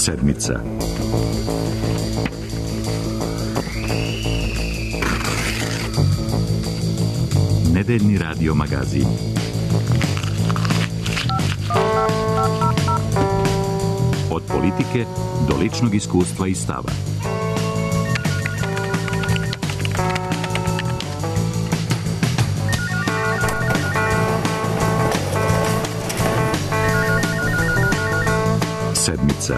Sedmica. Nedeljni radio magazin. Od politike do ličnog iskustva i stava. Sedmica.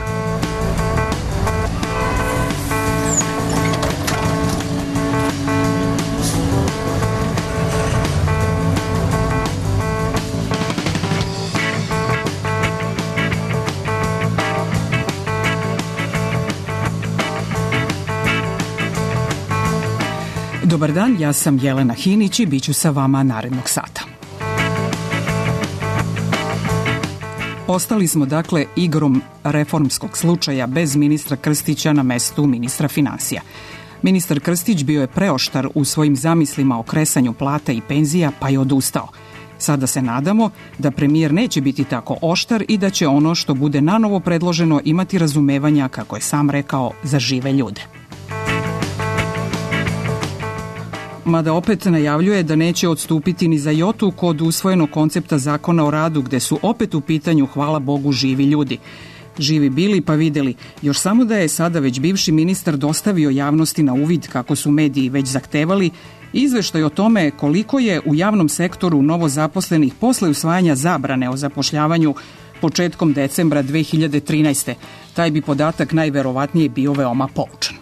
Dobar dan, ja sam Jelena Hinić i bit ću sa vama narednog sata. Ostali smo dakle igrom reformskog slučaja bez ministra Krstića na mestu ministra finansija. Ministar Krstić bio je preoštar u svojim zamislima o kresanju plata i penzija, pa je odustao. Sada se nadamo da premijer neće biti tako oštar i da će ono što bude nanovo predloženo imati razumevanja, kako je sam rekao, za žive ljude. Mada opet najavljuje da neće odstupiti ni za jotu kod usvojenog koncepta zakona o radu, gde su opet u pitanju, hvala Bogu, živi ljudi. Živi bili pa videli, još samo da je sada već bivši ministar dostavio javnosti na uvid, kako su mediji već zahtevali, izveštaj o tome koliko je u javnom sektoru novozaposlenih posle usvajanja zabrane o zapošljavanju početkom decembra 2013. Taj bi podatak najverovatnije bio veoma poučan.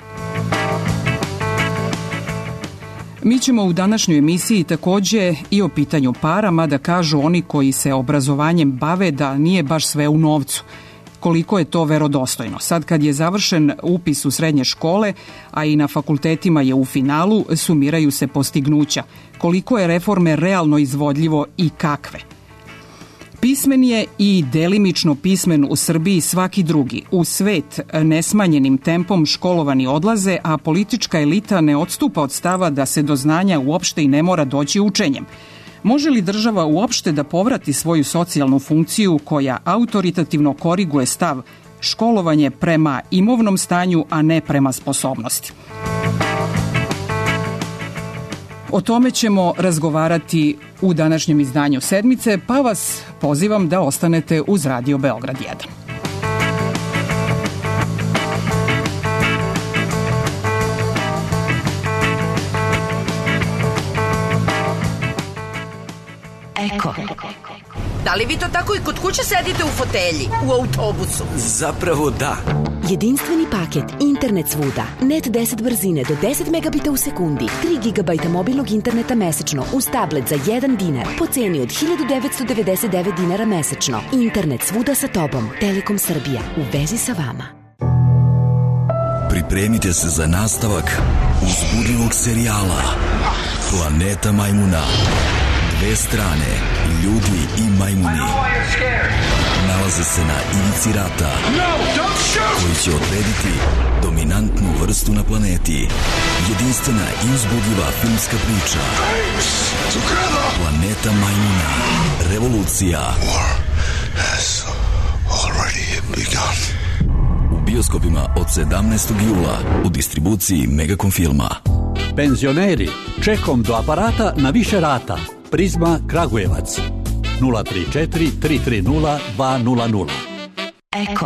Mi ćemo u današnjoj emisiji takođe i o pitanju para, mada kažu oni koji se obrazovanjem bave da nije baš sve u novcu. Koliko je to verodostojno? Sad kad je završen upis u srednje škole, a i na fakultetima je u finalu, sumiraju se postignuća. Koliko je reforme realno izvodljivo i kakve? Pismen je i delimično pismen u Srbiji svaki drugi. U svet nesmanjenim tempom školovani odlaze, a politička elita ne odstupa od stava da se do znanja uopšte i ne mora doći učenjem. Može li država uopšte da povrati svoju socijalnu funkciju koja autoritativno koriguje stav školovanje prema imovnom stanju, a ne prema sposobnosti? O tome ćemo razgovarati u današnjem izdanju Sedmice, pa vas pozivam da ostanete uz Radio Beograd 1. Eko. Da li vi to tako i kod kuće sedite u fotelji, u autobusu? Zapravo da. Jedinstveni paket, internet svuda, net 10 brzine do 10 megabita u sekundi, 3 GB mobilnog interneta mesečno uz tablet za 1 dinar po ceni od 1999 dinara mesečno. Internet svuda sa tobom. Telekom Srbija. U vezi sa vama. Pripremite se za nastavak uzbudljivog serijala Planeta majmuna. Dve strane, ljudi i majmuni, nalaze se na ivici rata, koji će odrediti dominantnu vrstu na planeti. Jedinstvena i uzbudljiva filmska priča Planeta majmuna. Revolucija. U bioskopima od 17. jula u distribuciji Megacom filma. Penzioneri, čekom do aparata na više rata. Prizma Kragujevac 034 330 200. Eko.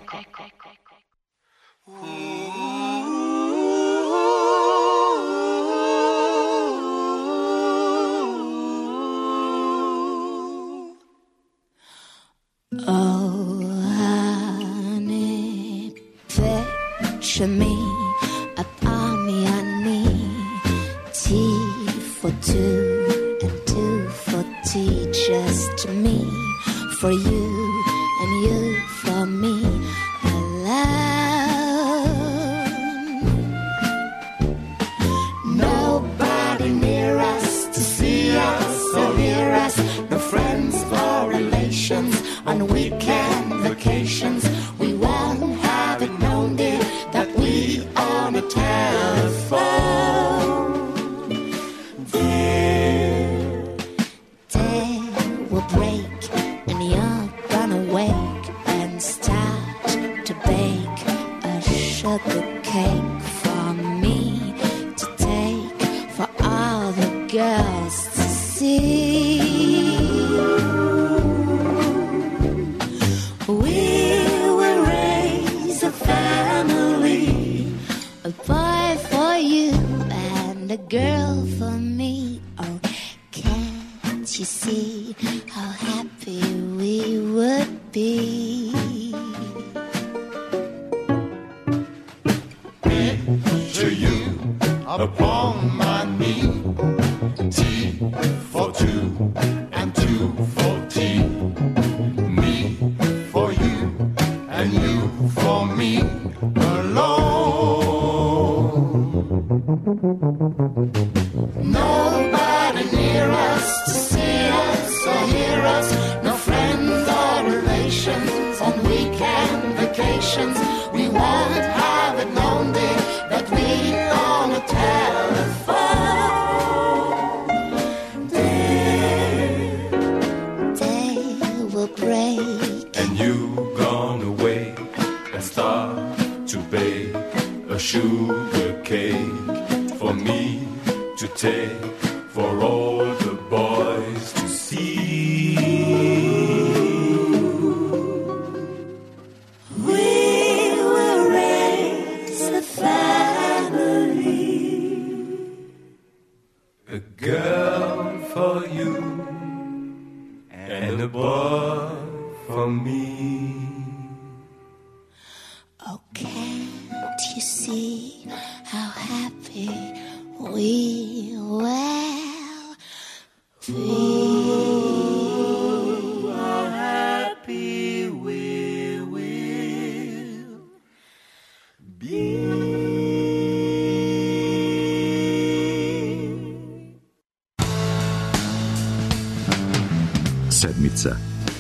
Oh, honey, picture me upon your knee, tea for two. Just me for you and you for me alone. Nobody near us to see us or hear us. No friends or relations on weekend vacations. We won't have it known, dear, that we on a telephone. Break and you're gonna wake and start to bake. happy we would be. Picture you upon my knee. T for two and two for tea. Me for you and you for me alone. Nobody near us to see us or hear us. No friends or relations on weekend vacations. We won't have it known, dear, that we on a telephone. Day will break, and you gone away and start to bake a sugar cake for me to take, for all the boys to see. We will raise a family, a girl for you and a boy for me. Oh, can't you see how happy we will be? How happy we will be. Sedmica.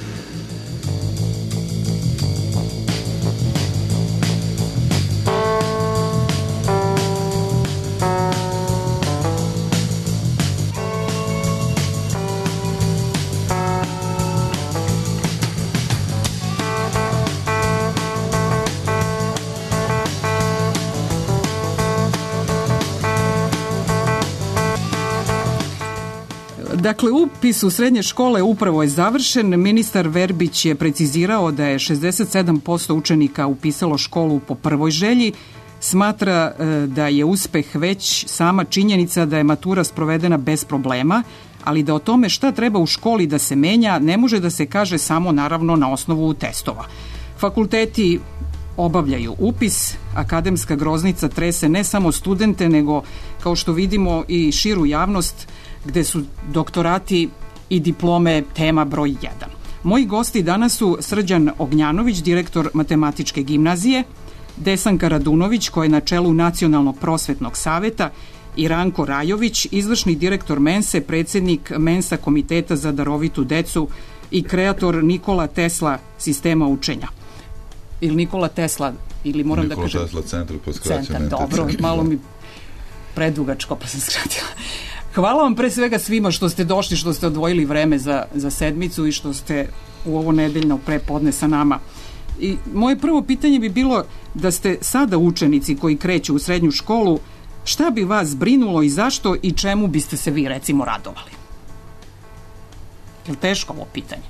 Dakle, upis u srednje škole upravo je završen. Ministar Verbić je precizirao da je 67% učenika upisalo školu po prvoj želji. Smatra da je uspeh već sama činjenica da je matura sprovedena bez problema, ali da o tome šta treba u školi da se menja ne može da se kaže samo naravno na osnovu testova. Fakulteti obavljaju upis, akademska groznica trese ne samo studente, nego, kao što vidimo, i širu javnost, gde su doktorati i diplome tema broj 1. Moji gosti danas su Srđan Ognjanović, direktor Matematičke gimnazije, Desanka Radunović, koja je na čelu Nacionalnog prosvetnog saveta, i Ranko Rajović, izvršni direktor Mense, predsjednik Mensa Komiteta za darovitu decu i kreator Nikola Tesla sistema učenja. Ili Nikola Tesla, ili moram Nikola da kažem... Tesla centar, po skraćenju. Dobro, malo mi predugačko pa sam skratila. Hvala vam pre svega svima što ste došli, što ste odvojili vreme za sedmicu i što ste u ovo nedeljno prepodne sa nama. I moje prvo pitanje bi bilo da ste sada učenici koji kreću u srednju školu, šta bi vas brinulo i zašto i čemu biste se vi recimo radovali? Je li teško ovo pitanje?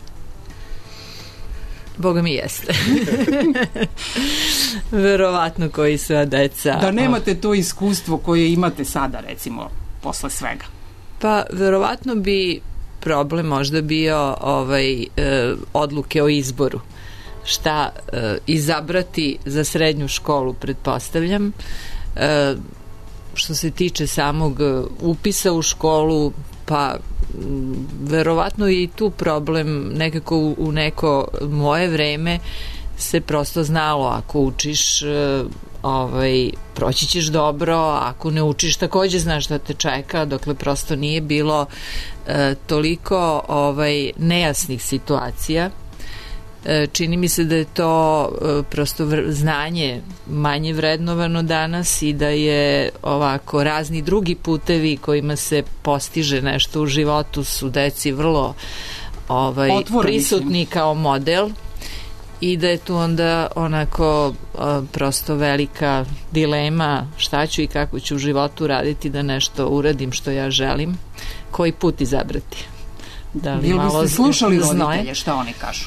Boga mi jeste. Verovatno koji sva deca. Da nemate to iskustvo koje imate sada recimo posle svega. Pa verovatno bi problem možda bio odluke o izboru. Šta izabrati za srednju školu, pretpostavljam. Što se tiče samog upisa u školu, pa verovatno i tu problem nekako u neko moje vreme se prosto znalo, ako učiš proći ćeš dobro, ako ne učiš takođe znaš šta te čeka, dokle prosto nije bilo toliko nejasnih situacija. Čini mi se da je to prosto znanje manje vrednovano danas i da je ovako razni drugi putevi kojima se postiže nešto u životu su deci vrlo prisutni kao model i da je tu onda onako prosto velika dilema šta ću i kako ću u životu raditi da nešto uradim što ja želim, koji put izabrati. Da li Bili biste slušali roditelje šta oni kažu?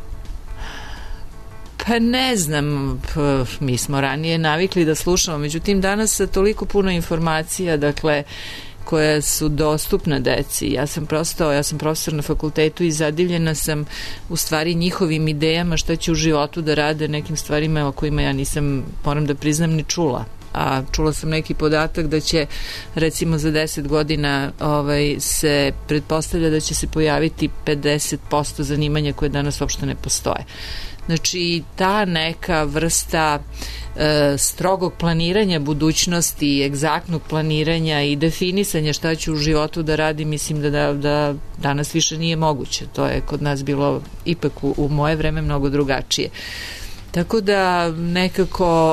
Pa ne znam, mi smo ranije navikli da slušamo, međutim danas sa toliko puno informacija, dakle koja su dostupna deci. Ja sam profesor na fakultetu i zadivljena sam u stvari njihovim idejama šta će u životu da rade, nekim stvarima o kojima ja nisam, moram da priznam, ni čula. A čula sam neki podatak da će recimo za 10 godina se pretpostavlja da će se pojaviti 50% zanimanja koje danas uopšte ne postoje. Znači, ta neka vrsta strogog planiranja budućnosti, egzaktnog planiranja i definisanja šta ću u životu da radi, mislim da danas više nije moguće. To je kod nas bilo ipak u moje vreme mnogo drugačije. Tako da nekako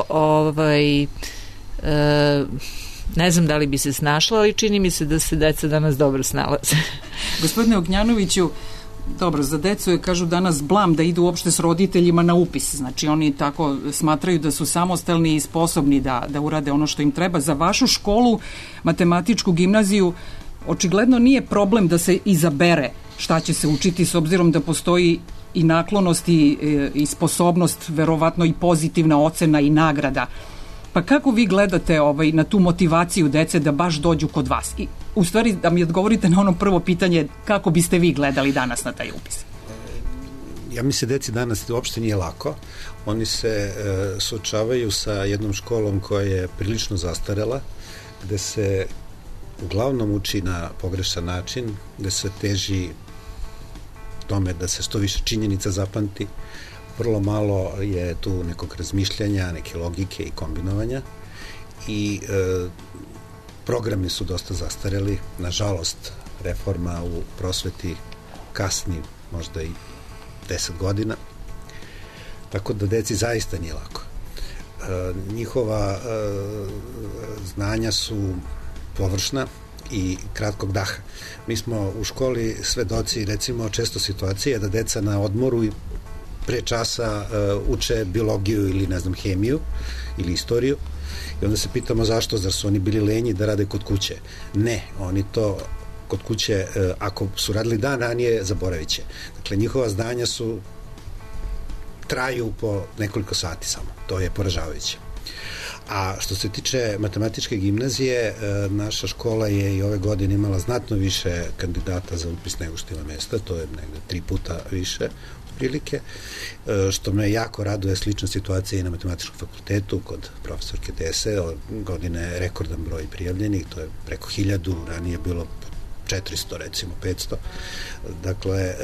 ne znam da li bi se snašla, ali čini mi se da se deca danas dobro snalaze. Gospodine Ognjanoviću, dobro, za decu je, kažu danas, blam da idu uopšte s roditeljima na upis. Znači, oni tako smatraju da su samostalni i sposobni da urade ono što im treba. Za vašu školu, matematičku gimnaziju, očigledno nije problem da se izabere šta će se učiti, s obzirom da postoji i naklonost i sposobnost, verovatno i pozitivna ocena i nagrada. Pa kako vi gledate na tu motivaciju dece da baš dođu kod vas? I, u stvari, da mi odgovorite na ono prvo pitanje, kako biste vi gledali danas na taj upis? Ja mislim deci danas uopšte nije lako. Oni se suočavaju sa jednom školom koja je prilično zastarela, gde se uglavnom uči na pogrešan način, gde se teži tome da se što više činjenica zapamti. Vrlo malo je tu nekog razmišljanja, neke logike i kombinovanja i programi su dosta zastareli. Nažalost, reforma u prosveti kasni možda i 10 godina, tako da deci zaista nije lako. Njihova znanja su površna i kratkog daha. Mi smo u školi svedoci, recimo, često situacije da deca na odmoru i pre časa uče biologiju ili, ne znam, hemiju ili istoriju i onda se pitamo zašto, zar su oni bili lenji da rade kod kuće? Ne, oni to kod kuće, ako su radili dan ranije, zaboravit će. Dakle, njihova znanja traju po nekoliko sati samo. To je poražavajuće. A što se tiče matematičke gimnazije, naša škola je i ove godine imala znatno više kandidata za upis nego što ima mesta, to je negde 3 puta više prilike, što me jako raduje. Slična situacija i na matematičkom fakultetu kod profesorke Dese. Ove godine rekordan broj prijavljenih, to je preko 1000, ranije bilo 400, recimo 500. Dakle,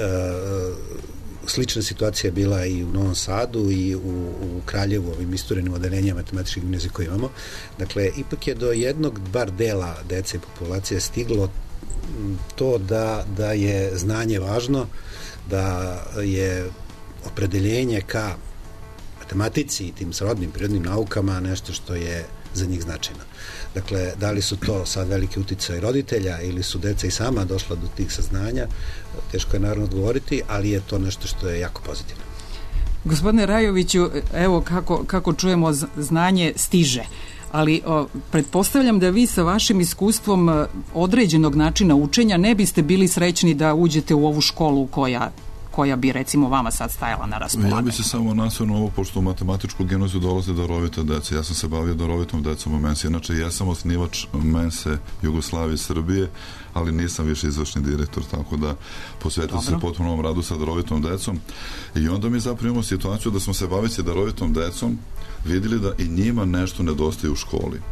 slična situacija je bila i u Novom Sadu i u Kraljevu, ovim isturenim odeljenjima matematičke gimnazije koje imamo. Dakle, ipak je do jednog bar dela dece i populacije stiglo to da je znanje važno, da je opredeljenje ka matematici i tim srodnim prirodnim naukama nešto što je za njih značajno. Dakle, da li su to sad veliki uticaj roditelja ili su deca i sama došla do tih saznanja, teško je naravno odgovoriti, ali je to nešto što je jako pozitivno. Gospodine Rajoviću, evo kako čujemo, znanje stiže, ali pretpostavljam da vi sa vašim iskustvom određenog načina učenja ne biste bili srećni da uđete u ovu školu koja bi, recimo, vama sad stajala na raspolaganju. Ja bi se samo nasvrnuo ovo, pošto u matematičku gimnaziju dolaze darovita deca. Ja sam se bavio darovitom decom u Mensi. Inače, ja sam osnivač Mense Jugoslavije i Srbije, ali nisam više izvršni direktor, tako da posvetio se potpuno ovom radu sa darovitom decom. I onda mi zapravo imamo situaciju da smo se baviti darovitom decom, vidjeli da i njima nešto nedostaje u školi.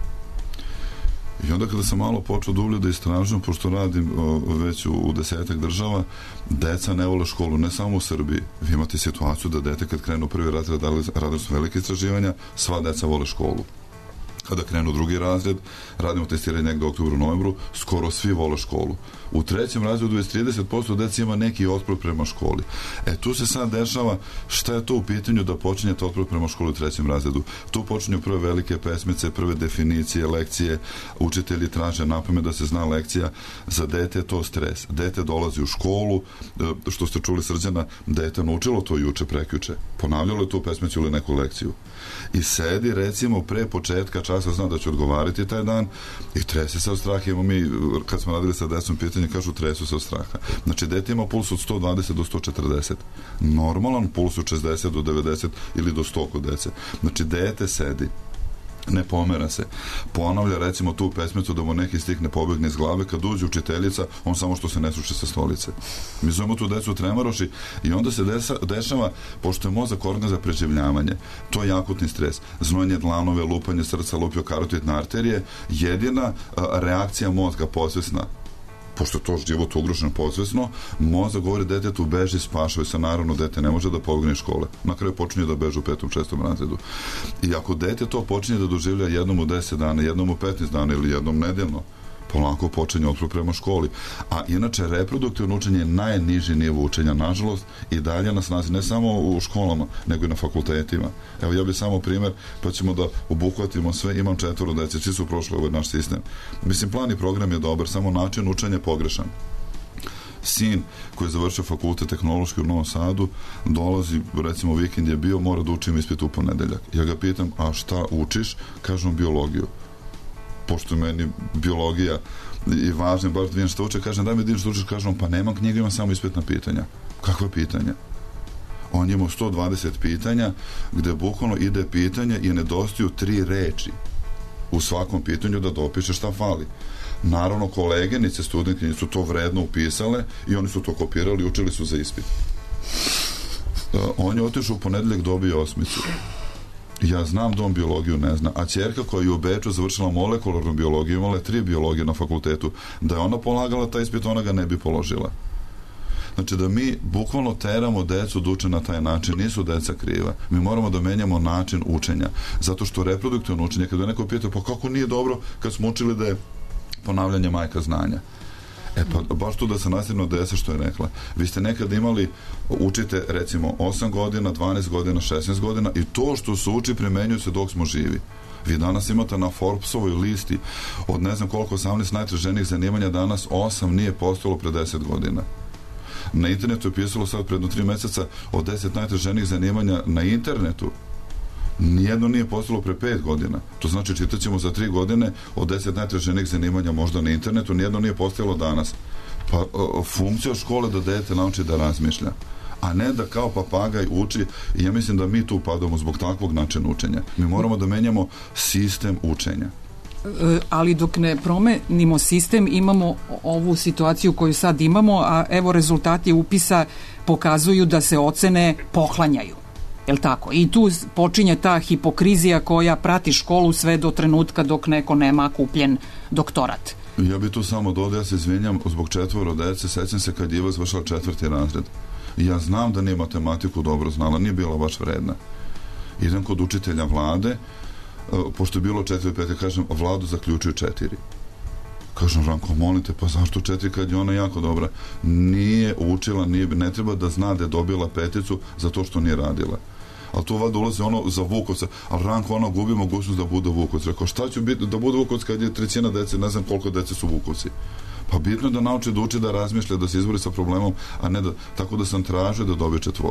I onda kada sam malo počeo dublje da istražujem, pošto radim već u 10 država, deca ne vole školu, ne samo u Srbiji. Vi imate situaciju da dete kad krenu prvi razred, radili su velike istraživanja, sva deca vole školu. Kada krenu drugi razred, radimo testiranje negde u oktobru, novembru, skoro svi vole školu. U 3. razredu je 30% deci ima neki otpor prema školi. Tu se sad dešava šta je to u pitanju da počinjete otpor prema školi u 3. razredu. Tu počinju prve velike pesmice, prve definicije, lekcije, učitelji traže napamet da se zna lekcija. Za dete je to stres. Dete dolazi u školu, što ste čuli Srđana, dete naučilo to juče, prekjuče. Ponavljalo je tu pesmicu ili neku lekciju. I sedi, recimo, pre početka časa, zna da će odgovariti taj dan i trese se od straha. Imamo mi, kad smo radili sa decom pitanje, kažu tresu se od straha. Znači, dete ima puls od 120 do 140. Normalan puls od 60 do 90 ili do 100 kod dece. Znači, dete sedi ne pomera se. Ponavlja recimo tu pesmicu da mu neki stih ne pobegne iz glave, kad uđe učiteljica, on samo što se ne sruči sa stolice. Mi zovemo tu decu tremaroši i onda se dešava, pošto je mozak organ za preživljavanje, to je akutni stres, znojenje dlanove, lupanje srca, lupio karotidne arterije, jedina reakcija mozga podsvesna, pošto je to život ugroženo podsvesno, mozak govori detetu beži, spašavaj se, naravno dete ne može da pobegne iz škole. Na kraju počinje da beže u 5. 6. razredu. I ako dete to počinje da doživlja jednom u 10 dana, jednom u 15 dana ili jednom nedeljno, polako počinje otpor prema školi. A inače, reproduktivno učenje je najniži nivo učenja, nažalost, i dalje na snazi, ne samo u školama, nego i na fakultetima. Evo, ja bih samo primjer, pa ćemo da obuhvatimo sve. Imam 4 dece, svi su prošli ovaj naš sistem. Mislim, plan i program je dobar, samo način učenja je pogrešan. Sin koji je završio fakultet tehnološki u Novom Sadu dolazi, recimo vikend je bio, mora da učim ispit u ponedeljak. Ja ga pitam, a šta učiš? Kažem, biologiju. Pošto je meni biologija i važno, baš da vidim što uče, kažem, daj mi vidim što učiš, kažem, pa nemam knjiga, imam samo ispitna pitanja. Kakva pitanja? On je imao 120 pitanja, gde bukvalno ide pitanje i nedostaju 3 reči u svakom pitanju da dopiše šta fali. Naravno, kolegenice, studentke su to vredno upisale i oni su to kopirali i učili su za ispit. On je otišao u ponedeljak, dobio 8. Ja znam da on biologiju ne zna, a ćerka koja je u Beču završila molekularnu biologiju, imala je 3 biologije na fakultetu, da je ona polagala taj ispit, ona ga ne bi položila. Znači da mi bukvalno teramo decu da uče na taj način, nisu deca kriva. Mi moramo da menjamo način učenja, zato što reproduktivno učenje, kada neko pita, pa kako nije dobro kad smo učili da je ponavljanje majka znanja. Pa baš tu da se nastavimo desa što je rekla. Vi ste nekad imali, učite recimo 8 godina, 12 godina, 16 godina i to što se uči primenjuje se dok smo živi. Vi danas imate na Forbesovoj listi od ne znam koliko 18 najtraženijih zanimanja, danas 8 nije postojalo pre 10 godina. Na internetu je pisalo sad predno 3 meseca od 10 najtraženijih zanimanja na internetu. Nijedno nije postojalo pre 5 godina. To znači čitat ćemo za 3 godine od 10 najtraženijih zanimanja možda na internetu, nijedno nije postojalo danas. Pa funkcija škole da dete nauči da razmišlja, a ne da kao papagaj uči, i ja mislim da mi tu padamo zbog takvog načina učenja. Mi moramo da menjamo sistem učenja. Ali dok ne promenimo sistem, imamo ovu situaciju koju sad imamo, a evo rezultati upisa pokazuju da se ocene poklanjaju. Jel tako? I tu počinje ta hipokrizija koja prati školu sve do trenutka dok neko nema kupljen doktorat. Ja bi tu samo dodao, ja se izvinjam, zbog 4 dece, sećam se kad je Iva završila 4. razred. Ja znam da nije matematiku dobro znala, nije bila baš vredna. Idem kod učitelja Vlade, pošto je bilo 4-5, kažem, Vladu zaključuju 4. Kažem, Ranko, molite, pa zašto 4 kad je ona jako dobra? Nije učila, ne treba da zna da je dobila 5 za to što nije radila. Ali tu valjda ulazi ono za Vukovca, ali Ranko, ona gubi mogućnost da bude Vukovac. Rekao, šta će biti da bude Vukovac kad je 1/3 dece, ne znam koliko dece su Vukovci. Pa bitno je da nauči da uči, da razmišlja, da se izbori sa problemom, a ne da, tako da sam tražio da dobije 4.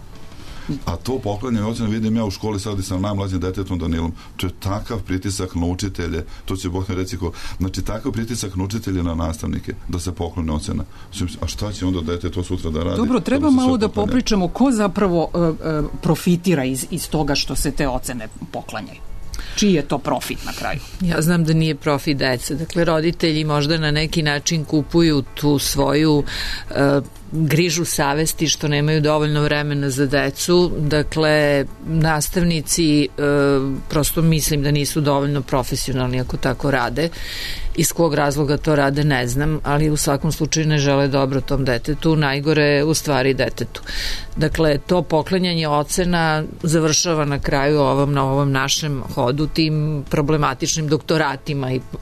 A to poklanjanje ocena vidim ja u školi sad i sa najmlađim detetom Danilom. To je takav pritisak na učitelje, to će Bog ne reći ko, znači takav pritisak na učitelje, na nastavnike, da se poklone ocena. A šta će onda dete to sutra da radi? Dobro, treba malo da popričamo ko zapravo profitira iz toga što se te ocene poklanjaju. Čiji je to profit na kraju? Ja znam da nije profit dece. Dakle, roditelji možda na neki način kupuju tu svoju grižu savesti što nemaju dovoljno vremena za decu. Dakle, nastavnici prosto mislim da nisu dovoljno profesionalni ako tako rade. Iz kog razloga to rade ne znam, ali u svakom slučaju ne žele dobro tom detetu, najgore u stvari detetu. Dakle, to poklanjanje ocena završava na kraju na ovom našem hodu tim problematičnim doktoratima i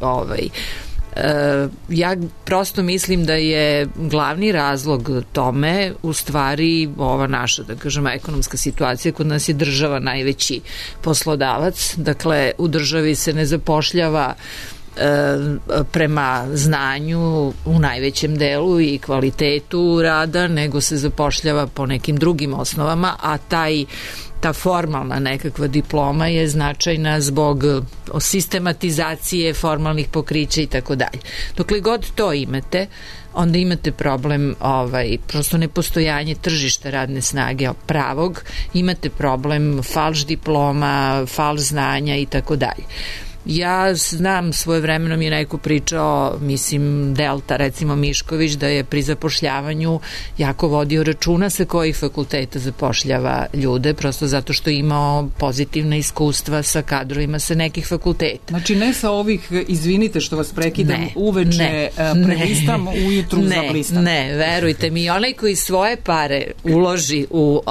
ja prosto mislim da je glavni razlog tome u stvari ova naša, da kažemo, ekonomska situacija. Kod nas je država najveći poslodavac, dakle u državi se ne zapošljava prema znanju u najvećem delu i kvalitetu rada, nego se zapošljava po nekim drugim osnovama, a ta formalna nekakva diploma je značajna zbog sistematizacije formalnih pokrića i tako dalje. Dokle god to imate, onda imate problem prosto nepostojanje tržišta radne snage pravog, imate problem falš diploma, falš znanja i tako dalje. Ja znam, svojevremeno mi je neko pričao, mislim Delta, recimo Mišković, da je pri zapošljavanju jako vodio računa sa kojih fakulteta zapošljava ljude, prosto zato što je imao pozitivna iskustva sa kadrovima sa nekih fakulteta. Znači ne sa ovih, izvinite što vas prekidam, uveče prelistam, ujutru zablistam. Ne, verujte mi, onaj koji svoje pare uloži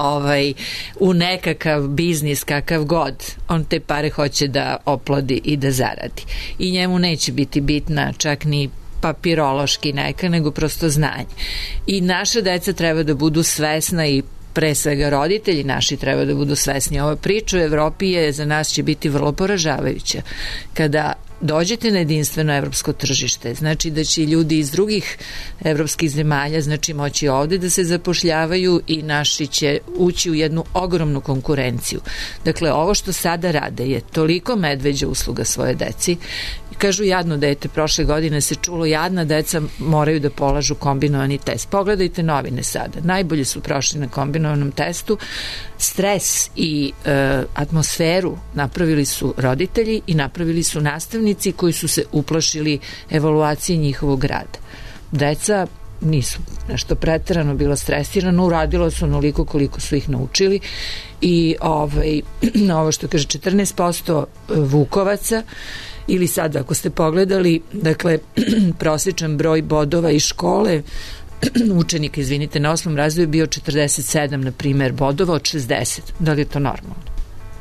u nekakav biznis kakav god, on te pare hoće da oplodi i da zaradi. I njemu neće biti bitna čak ni papirološki neka, nego prosto znanje. I naša deca treba da budu svesna i pre svega roditelji naši treba da budu svesni. Ova priča u Evropi za nas će biti vrlo poražavajuća. Kada dođete na jedinstveno evropsko tržište, znači da će ljudi iz drugih evropskih zemalja moći ovde da se zapošljavaju i naši će ući u jednu ogromnu konkurenciju. Dakle, ovo što sada rade je toliko medveđa usluga svoje deci. Kažu jadno dete, prošle godine se čulo jadna deca moraju da polažu kombinovani test. Pogledajte novine sada. Najbolje su prošli na kombinovanom testu. Stres i atmosferu napravili su roditelji i napravili su nastavnici koji su se uplašili evaluacije njihovog rada. Deca nisu nešto preterano bila stresirano, uradilo su onoliko koliko su ih naučili i ovo što kaže 14% Vukovaca ili sad ako ste pogledali, dakle prosječan broj bodova iz škole učenika, na osmom razredu je bio 47, na primjer, bodova od 60. Da li je to normalno?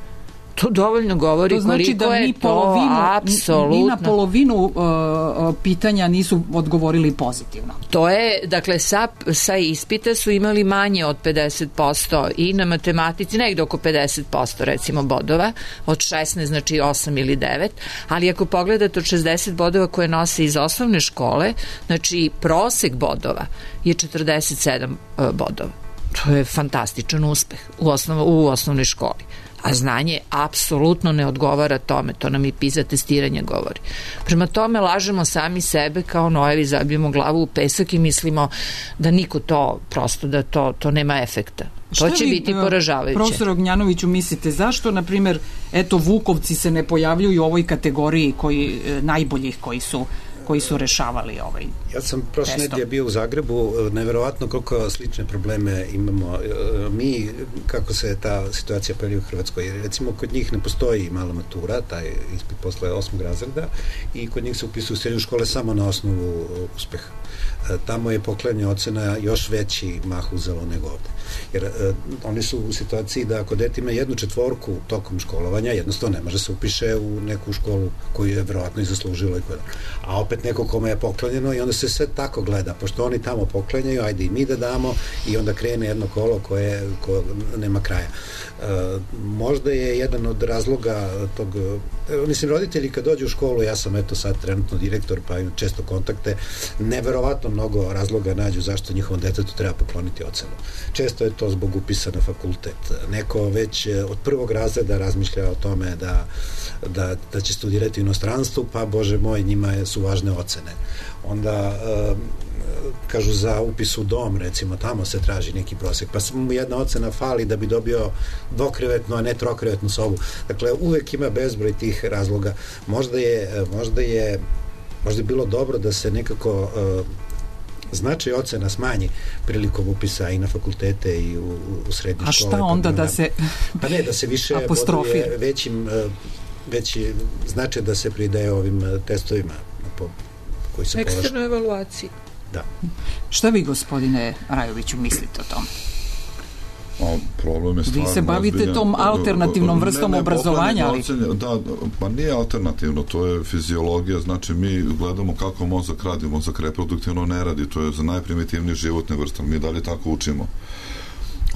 To dovoljno govori to znači koliko da je to apsolutno. Ni na polovinu pitanja nisu odgovorili pozitivno. To je, dakle, sa ispita su imali manje od 50% i na matematici negde oko 50% recimo bodova, od 16 znači 8 ili 9, ali ako pogledate od 60 bodova koje nose iz osnovne škole, znači prosek bodova je 47 bodova. To je fantastičan uspeh u osnovnoj školi. A znanje apsolutno ne odgovara tome, to nam i PISA testiranje govori. Prema tome lažemo sami sebe kao nojevi, zabijemo glavu u pesak i mislimo da niko to, prosto da to nema efekta. To će biti poražavajuće. Profesor Ognjanoviću, mislite zašto, na primjer, Vukovci se ne pojavljuju u ovoj kategoriji najboljih koji su rešavali ovaj testom? Ja sam prošle nedelje bio u Zagrebu, neverovatno koliko slične probleme imamo mi, kako se ta situacija pojavljuje u Hrvatskoj. Recimo, kod njih ne postoji mala matura, taj ispit posle 8. razreda, i kod njih se upisuju u srednje škole samo na osnovu uspeha. Tamo je poklanjanje ocena još veći mah uzelo nego ovde. Jer oni su u situaciji da ako dete ima 1/4 tokom školovanja, jednostavno ne može se upiše u neku školu koju je verovatno i zaslužilo. A opet neko kome je poklanjeno i onda se sve tako gleda, pošto oni tamo poklanjaju, ajde i mi da damo, i onda krene jedno kolo koje nema kraja. Možda je jedan od razloga tog, mislim, roditelji kad dođu u školu, ja sam sad trenutno direktor pa imam često kontakte, neverovatno mnogo razloga nađu zašto njihovom detetu treba pokloniti ocenu. Često je to zbog upisa na fakultet. Neko već od 1. razreda razmišlja o tome da će studirati u inostranstvu, pa bože moj, njima su važne ocene. Onda kažu za upis u dom, recimo, tamo se traži neki prosek, pa samo mu jedna ocena fali da bi dobio dvokrevetnu, a ne trokrevetnu sobu. Dakle, uvek ima bezbroj tih razloga. Možda je bilo dobro da se nekako značaj ocena smanji prilikom upisa i na fakultete i u srednje škole. A šta onda da se pa ne, da se više boduje veći značaj da se pridaje ovim testovima koji se polažu. Eksternoj evaluaciji. Da. Šta vi, gospodine Rajoviću, mislite o tome? Problem je stvarno. Vi se bavite tom alternativnom vrstom obrazovanja, ali... Da, pa nije alternativno, to je fiziologija, znači mi gledamo kako mozak radi, mozak reproduktivno ne radi, to je za najprimitivnije životne vrste, mi dalje tako učimo.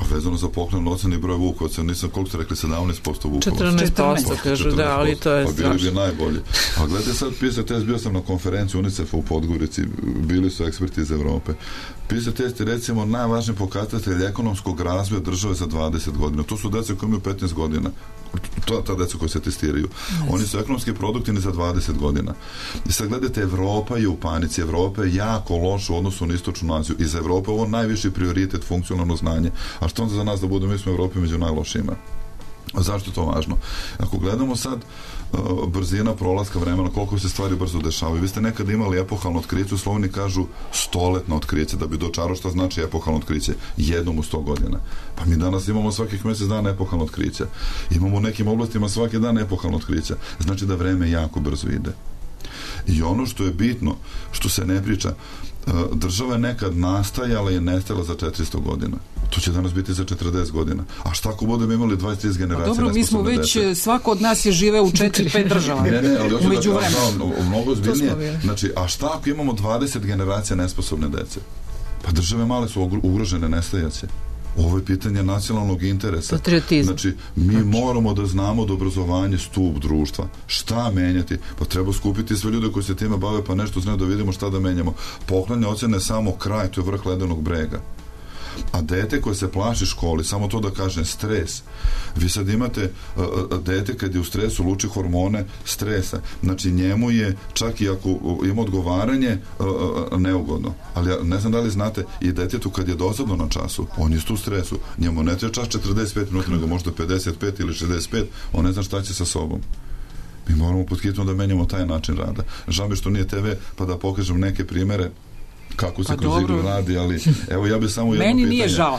A vezano za poklon oceni broj Vukovaca, nisam koliko ste rekli, 17% Vukovaca. 14% kažu, da, ali to je strašno. Pa bili bi najbolji. A gledajte sad, PISA test, bio sam na konferenciji UNICEF-a u Podgorici, bili su eksperti iz Evrope. PISA test je recimo najvažniji pokazatelj ekonomskog razvoja države za 20 godina. To su deca koji imaju 15 godina. Ta deca koji se testiraju. Oni su ekonomski produktivni za 20 godina. I sad gledajte, Evropa je u panici. Evropa je jako loša u odnosu na istočnu Aziju. I za Evropu ovo najviši prioritet, funkcionalno znanje. A što onda za nas da budemo, mi smo u Evropi među najlošijima. A zašto je to važno? Ako gledamo sad brzina prolaska vremena, koliko se stvari brzo dešavaju. Vi ste nekada imali epohalno otkriće, u Sloveniji kažu stoletno otkriće, da bi dočarao šta znači epohalno otkriće, jednom u 100 godina. Pa mi danas imamo svakih mjesec dana epohalno otkrića. Imamo u nekim oblastima svaki dan epohalno otkrića. Znači da vreme jako brzo ide. I ono što je bitno, što se ne priča, država je nekad nastajala i nestajala za 400 godina. To će danas biti za 40 godina. A šta ako budemo imali 20-30 generacija? Dobro, mi smo već, svako od nas je živeo u 4-5 država. Ne, ali hoću da kažem, mnogo zbiljnije. Znači, a šta ako imamo 20 generacija nesposobne dece? Pa države male su ugrožene, nestajaće. Ovo je pitanje nacionalnog interesa. Patriotizam. Znači, mi moramo da znamo da obrazovanje stup društva. Šta menjati? Pa treba skupiti sve ljude koji se time bave, pa nešto znaju da vidimo šta da menjamo. Poklanje ocene samo kraj, to je vrh ledenog brega. A dete koje se plaši školi, samo to da kažem, stres. Vi sad imate dete kad je u stresu luči hormone stresa. Znači njemu je, čak i ako ima odgovaranje, neugodno. Ali ja ne znam da li znate, i detetu kad je dosadno na času, on je u stresu. Njemu ne treba čas 45 minuta, nego možda 55 ili 65, on ne zna šta će sa sobom. Mi moramo pod hitno da menjamo taj način rada. Žao mi što nije TV, pa da pokažem neke primere kako se kroz igru radi, ali evo ja bi samo jedno pitanje. Meni nije žao.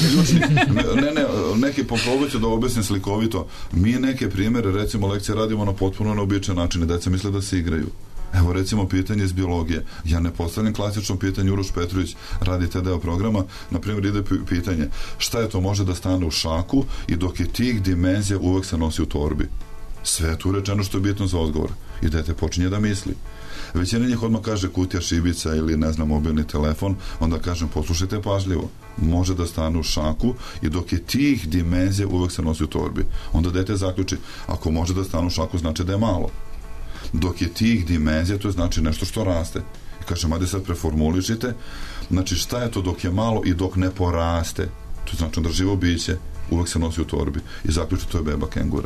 Neki poprobaću da objasnim slikovito. Mi neke primere, recimo lekcije radimo na potpuno neobičan način i deca misle da se igraju. Evo recimo pitanje iz biologije. Ja ne postavljam klasično pitanje, Uroš Petrović radi taj deo programa, na primjer ide pitanje šta je to može da stane u šaku i dok je tih dimenzija uvek se nosi u torbi. Sve je tu rečeno što je bitno za odgovor. I dete počinje da misli. Većina njih odmah kaže kutija šibica ili ne znam mobilni telefon, onda kažem poslušajte pažljivo, može da stane u šaku i dok je tih dimenzija uvek se nosi u torbi. Onda dete zaključi, ako može da stane u šaku znači da je malo. Dok je tih dimenzija, to je znači nešto što raste. I kažem, ajde sad preformulišite, znači šta je to dok je malo i dok ne poraste? To znači da živo biće uvek se nosi u torbi. I zaključi, to je beba kengura.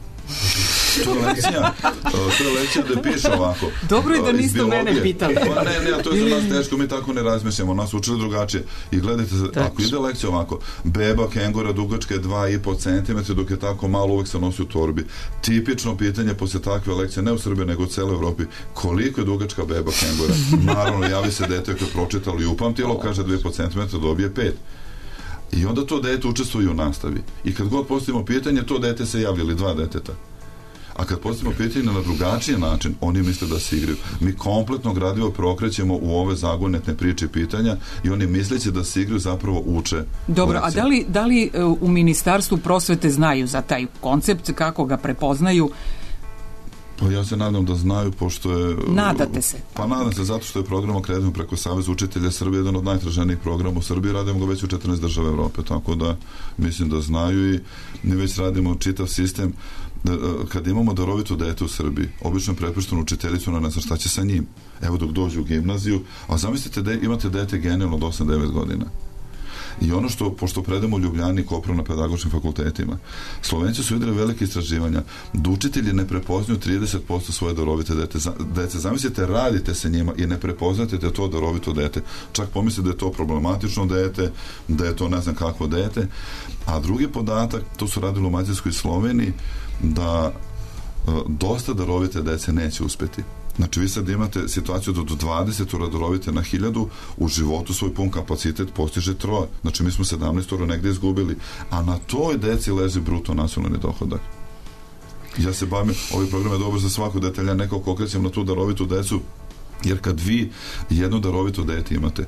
To je lekcija da piše ovako. Dobro je da niste mene pitali. Pa ne, to je za nas teško, mi tako ne razmišljamo, nas učili drugačije. I gledajte, ako ide lekcija ovako, beba kengura dugačka je 2,5 cm, dok je tako malo uvek se nosi u torbi. Tipično pitanje posle takve lekcije, ne u Srbiji, nego u celoj Evropi, koliko je dugačka beba kengura? Naravno, javi se dete koje je pročitalo i upamtilo, kaže 2,5 cm, dobije 5. I onda to dete učestvuje u nastavi. I kad god postavimo pitanje, to dete se javlja, ili 2 deteta. A kad postavimo pitanje na drugačiji način, oni misle da se igraju. Mi kompletno gradivo prokrećemo u ove zagonetne priče i pitanja i oni misleći da se igraju zapravo uče. Dobro, a da li u Ministarstvu prosvete znaju za taj koncept, kako ga prepoznaju? Pa ja se nadam da znaju, pošto je... Nadate se? Pa nadam se, zato što je program Akreditujemo preko Saveza učitelja Srbije jedan od najtraženijih programa u Srbiji. Radimo ga već u 14 država Evrope, tako da mislim da znaju i mi već radimo čitav sistem. Kad imamo darovito dete u Srbiji, obično je prepušteno učiteljicu, ona ne zna šta će sa njim. Evo dok dođe u gimnaziju, a zamislite imate dete genijalno od 8-9 godina. I ono što, pošto predamo u Ljubljani i Kopru na pedagoškim fakultetima, Slovenci su vidjeli velike istraživanja da učitelji ne prepoznaju 30% svoje darovite dece. Zamislite, radite se njima i ne prepoznate to darovito dete. Čak pomislite da je to problematično dete, da je to ne znam kakvo dete. A drugi podatak, to su radili u Mađarskoj i Sloveniji, da dosta darovite dece neće uspeti. Znači vi sad imate situaciju da do 20 darovite na 1000 u životu svoj pun kapacitet postiže 3. Znači mi smo 17 negdje izgubili, a na toj deci leži bruto nacionalni dohodak. Ja se bavim, ovaj program je dobar za svako dete, ja nekako okrećem na tu darovitu decu, jer kad vi jedno darovito dete imate,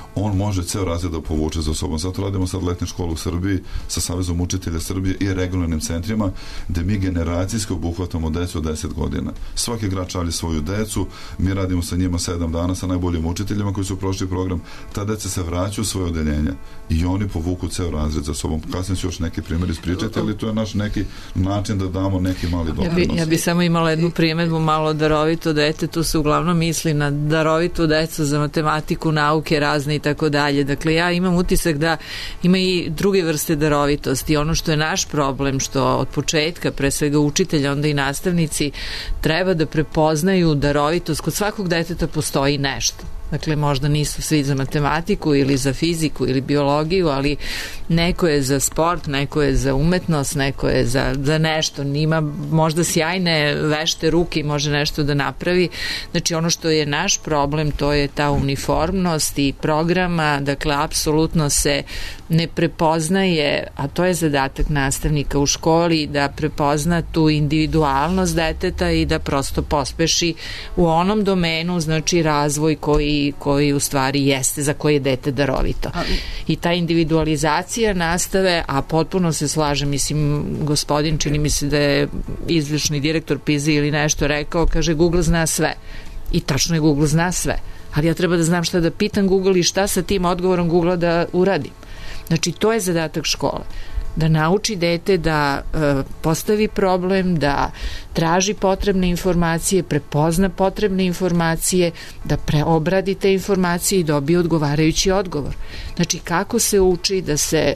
on može ceo razred da povuče za sobom. Zato radimo sad letnje škole u Srbiji sa Savezom učitelja Srbije i regionalnim centrima, gde mi generacijski obuhvatamo decu od 10 godina. Svaki grad šalje svoju decu, mi radimo sa njima 7 dana sa najboljim učiteljima koji su prošli program, ta deca se vraćaju u svoje odeljenja i oni povuku ceo razred za sobom. Kasnije ću još neki primjer ispričati, ali to je naš neki način da damo neki mali doprinos. Ja bi samo imala jednu primedbu, malo darovito dete, tu se uglavnom misli na darovitu decu za matematiku, nauke razne i tako dalje. Dakle, ja imam utisak da ima i druge vrste darovitosti. Ono što je naš problem, što od početka, pre svega učitelja, onda i nastavnici, treba da prepoznaju darovitost. Kod svakog deteta postoji nešto. Dakle, možda nisu svi za matematiku ili za fiziku ili biologiju, ali neko je za sport, neko je za umetnost, neko je za nešto. Ima možda sjajne vešte ruke i može nešto da napravi. Znači, ono što je naš problem, to je ta uniformnost i programa. Dakle, apsolutno se ne prepoznaje, a to je zadatak nastavnika u školi, da prepozna tu individualnost deteta i da prosto pospeši u onom domenu, znači razvoj koji u stvari jeste, za koji je dete darovito. I ta individualizacija nastave, a potpuno se slažem, mislim, gospodin, čini mi se da je izvršni direktor PISA ili nešto rekao, kaže Google zna sve. I tačno je, Google zna sve. Ali ja treba da znam šta da pitam Google i šta sa tim odgovorom Google da uradim. Znači, to je zadatak škole. Da nauči dete da postavi problem, da traži potrebne informacije, prepozna potrebne informacije, da preobradi te informacije i dobije odgovarajući odgovor. Znači, kako se uči da se...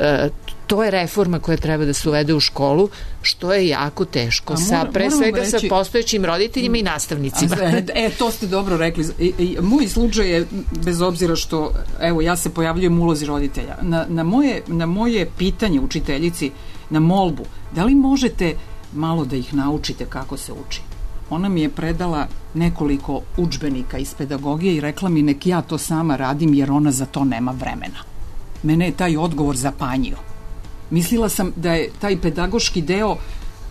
To je reforma koja treba da se uvede u školu, što je jako teško. Pre svega sa postojećim roditeljima i nastavnicima. To ste dobro rekli. Moj slučaj je, bez obzira što, evo, ja se pojavljujem u ulozi roditelja. Na moje pitanje učiteljici, na molbu, da li možete malo da ih naučite kako se uči? Ona mi je predala nekoliko udžbenika iz pedagogije i rekla mi nek ja to sama radim jer ona za to nema vremena. Mene je taj odgovor zapanjio. Mislila sam da je taj pedagoški deo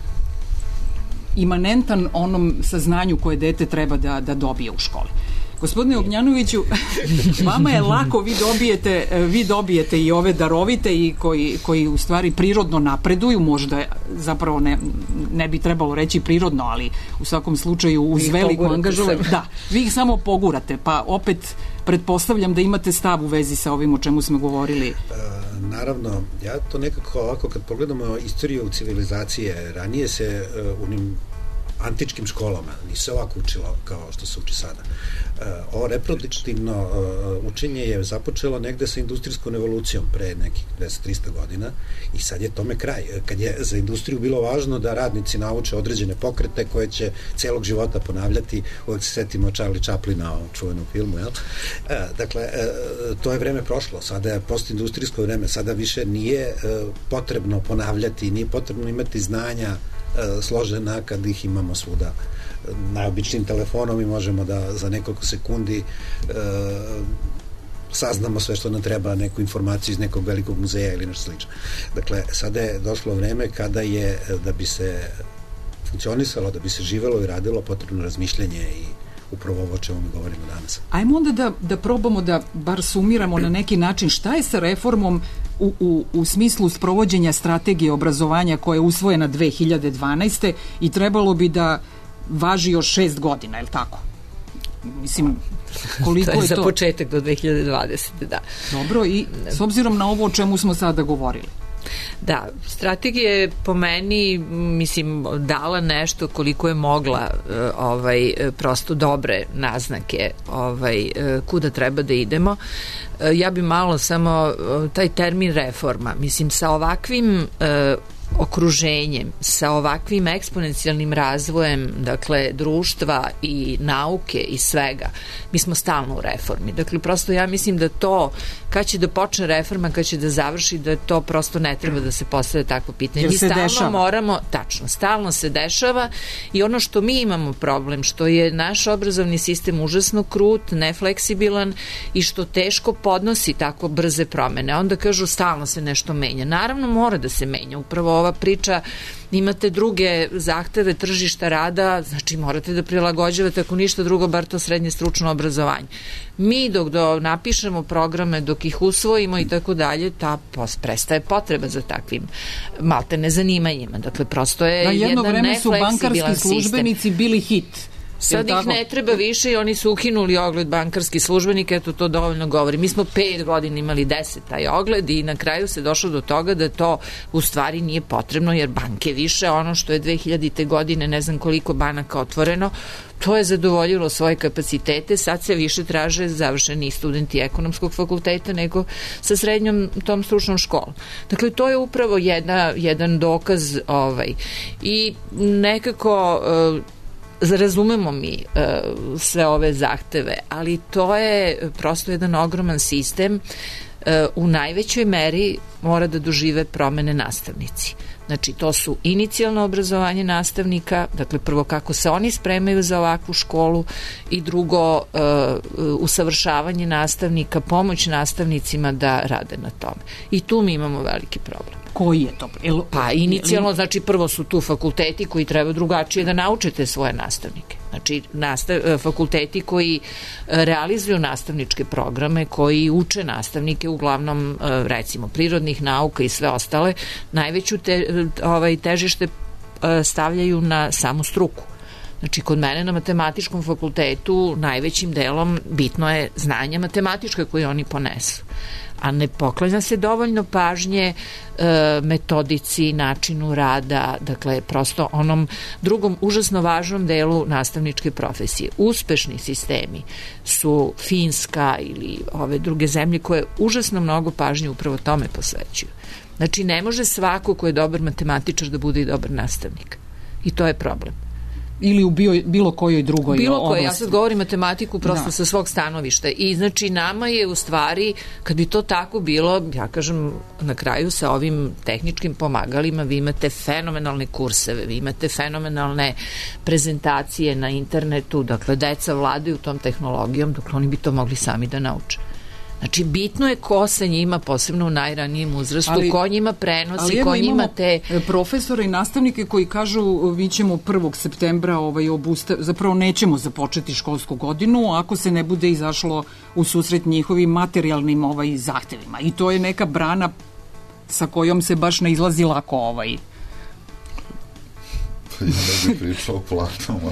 imanentan onom saznanju koje dete treba da dobije u školi. Gospodine Ognjanoviću, vama je lako, vi dobijete i ove darovite i koji u stvari prirodno napreduju, možda zapravo ne bi trebalo reći prirodno, ali u svakom slučaju uz veliko angažovanje. Da, vi ih samo pogurate, pa opet pretpostavljam da imate stav u vezi sa ovim o čemu smo govorili. Naravno, ja to nekako ovako kad pogledamo istoriju civilizacije, ranije se u njim antičkim školama nije se ovako učilo kao što se uči sada. Ovo reproduktivno učenje je započelo negde sa industrijskom evolucijom pre nekih 200-300 godina i sad je tome kraj. Kad je za industriju bilo važno da radnici nauče određene pokrete koje će celog života ponavljati, uvek se setimo Charlie Chaplina u čuvenom filmu, jel? Dakle, to je vreme prošlo, sada je postindustrijsko vreme, sada više nije potrebno ponavljati, nije potrebno imati znanja složena kad ih imamo svuda. Najobičnijim telefonom i možemo da za nekoliko sekundi saznamo sve što nam treba, neku informaciju iz nekog velikog muzeja ili nešto slično. Dakle, sada je došlo vreme kada je, da bi se funkcionisalo, da bi se živelo i radilo, potrebno razmišljanje i upravo ovo o čemu mi govorimo danas. Ajmo onda da probamo da bar sumiramo na neki način šta je sa reformom u smislu sprovođenja strategije obrazovanja koja je usvojena 2012. i trebalo bi da važi još 6 godina, je li tako? Mislim, koliko je to? To je za početak do 2020. Da. Dobro, i s obzirom na ovo o čemu smo sada govorili. Da, strategija je po meni, mislim, dala nešto koliko je mogla, prosto dobre naznake kuda treba da idemo. Ja bi malo samo taj termin reforma, mislim, sa ovakvim okruženjem, sa ovakvim eksponencijalnim razvojem, dakle, društva i nauke i svega, mi smo stalno u reformi. Dakle, prosto ja mislim da to, kad će da počne reforma, kad će da završi, da to prosto ne treba da se postavlja takvo pitanje. Mi stalno moramo, tačno, stalno se dešava i ono što mi imamo problem, što je naš obrazovni sistem užasno krut, nefleksibilan i što teško podnosi tako brze promene. Onda kažu stalno se nešto menja. Naravno mora da se menja. Upravo ova ova priča, imate druge zahteve tržišta rada, znači morate da prilagođavate, ako ništa drugo, bar to srednje stručno obrazovanje. Mi dok napišemo programe, dok ih usvojimo i tako dalje, prestaje potreba za takvim maltene zanimanjima. Dakle, prosto je jedan nefleksibilan sistem. Na jedno vreme su bankarski službenici bili hit. Sad ih ne treba više i oni su ukinuli ogled bankarski službenik, eto to dovoljno govori. Mi smo 5 godina imali 10 taj ogled i na kraju se došlo do toga da to u stvari nije potrebno, jer banke više, ono što je 2000. godine, ne znam koliko banaka otvoreno, to je zadovoljilo svoje kapacitete, sad se više traže završeni studenti ekonomskog fakulteta nego sa srednjom tom stručnom školom. Dakle, to je upravo jedan dokaz i nekako razumemo mi sve ove zahteve, ali to je prosto jedan ogroman sistem. U najvećoj meri mora da dožive promene nastavnici. Znači, to su inicijalno obrazovanje nastavnika, dakle prvo kako se oni spremaju za ovakvu školu i drugo usavršavanje nastavnika, pomoć nastavnicima da rade na tome. I tu mi imamo veliki problem. Koji je to? Pa inicijalno, znači prvo su tu fakulteti koji treba drugačije da naučete svoje nastavnike. Znači fakulteti koji realizuju nastavničke programe, koji uče nastavnike uglavnom recimo prirodnih nauka i sve ostale, najveću težište stavljaju na samu struku. Znači, kod mene na matematičkom fakultetu najvećim delom bitno je znanje matematičke koje oni ponesu, a ne poklanja se dovoljno pažnje metodici, načinu rada, dakle, prosto onom drugom užasno važnom delu nastavničke profesije. Uspešni sistemi su Finska ili ove druge zemlje koje užasno mnogo pažnje upravo tome posvećuju. Znači, ne može svako ko je dobar matematičar da bude i dobar nastavnik. I to je problem. Ili u bilo kojoj drugoj oblasti. Ja sad govorim matematiku prosto sa svog stanovišta. I znači nama je u stvari, kad bi to tako bilo, ja kažem na kraju sa ovim tehničkim pomagalima vi imate fenomenalne kurseve, vi imate fenomenalne prezentacije na internetu, dakle deca vladaju tom tehnologijom, dok oni bi to mogli sami da nauče. Znači, bitno je ko sa njima, posebno u najranijem uzrastu, ko njima prenosi, ko njima te... profesore i nastavnike koji kažu mi ćemo 1. septembra zapravo nećemo započeti školsku godinu ako se ne bude izašlo u susret njihovim materijalnim zahtevima. I to je neka brana sa kojom se baš ne izlazi lako Ja ne bih pričao o platama.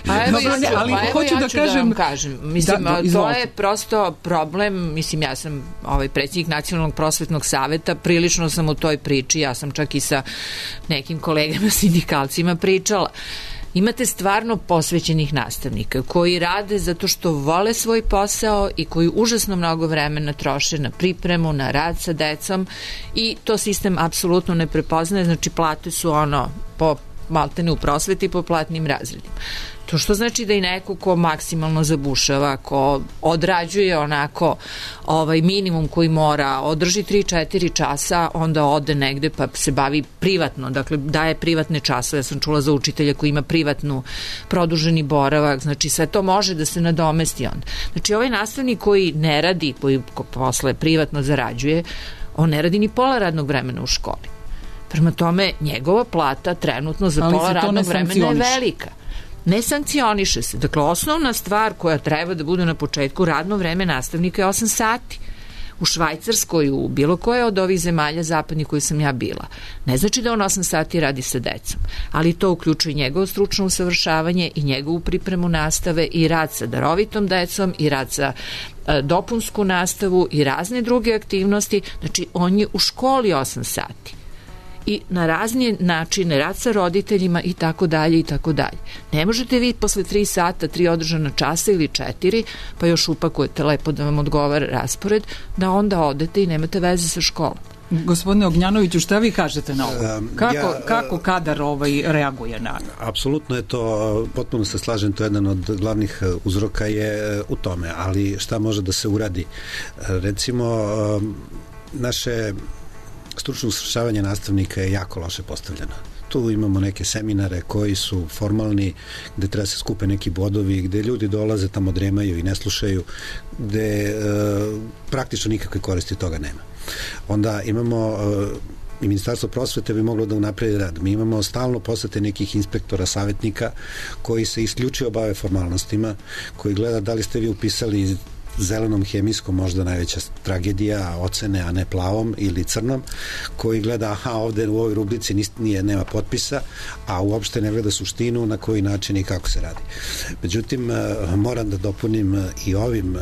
Hoću da vam kažem. Mislim, to je prosto problem. Mislim, ja sam predsjednik Nacionalnog prosvetnog saveta, prilično sam u toj priči, ja sam čak i sa nekim kolegama sindikalcima pričala. Imate stvarno posvećenih nastavnika koji rade zato što vole svoj posao i koji užasno mnogo vremena troše na pripremu, na rad sa decom i to sistem apsolutno ne prepoznaje. Znači, plate su po maltene u prosveti po platnim razredima. To što znači da i neko ko maksimalno zabušava, ko odrađuje onako minimum koji mora, održi 3-4 časa, onda ode negde pa se bavi privatno, dakle daje privatne časove. Ja sam čula za učitelja koji ima privatnu produženi boravak, znači sve to može da se nadomesti onda. Znači ovaj nastavnik koji ne radi, koji posle privatno zarađuje, on ne radi ni pola radnog vremena u školi. Prema tome, njegova plata trenutno za pola radnog vremena je velika. Ne sankcioniše se. Dakle, osnovna stvar koja treba da bude na početku, radno vreme nastavnika je 8 sati. U Švajcarskoj, u bilo koje od ovih zemalja zapadnih koji sam ja bila. Ne znači da on 8 sati radi sa decom, ali to uključuje njegovo stručno usavršavanje i njegovu pripremu nastave i rad sa darovitom decom i rad sa dopunsku nastavu i razne druge aktivnosti. Znači, on je u školi 8 sati. I na razne načine, rad sa roditeljima i tako dalje i tako dalje. Ne možete vi posle 3 sata, 3 održana časa ili 4, pa još upakujete lepo da vam odgovara raspored, da onda odete i nemate veze sa školom. Gospodine Ognjanoviću, šta vi kažete na ovo? Kako kadar reaguje na... Apsolutno je to, potpuno se slažem, to je jedan od glavnih uzroka je u tome, ali šta može da se uradi? Recimo, naše stručno usavršavanje nastavnika je jako loše postavljeno. Tu imamo neke seminare koji su formalni, gde treba se skupe neki bodovi, gde ljudi dolaze, tamo dremaju i ne slušaju, gde praktično nikakve koristi toga nema. Onda imamo i Ministarstvo prosvete bi moglo da unapredi rad. Mi imamo stalno posete nekih inspektora, savjetnika koji se isključivo bave formalnostima, koji gleda da li ste vi upisali zelenom, hemijskom, možda najveća tragedija, ocene, a ne plavom ili crnom, koji gleda, ovde u ovoj rubrici nema potpisa, a uopšte ne gleda suštinu na koji način i kako se radi. Međutim, moram da dopunim i ovim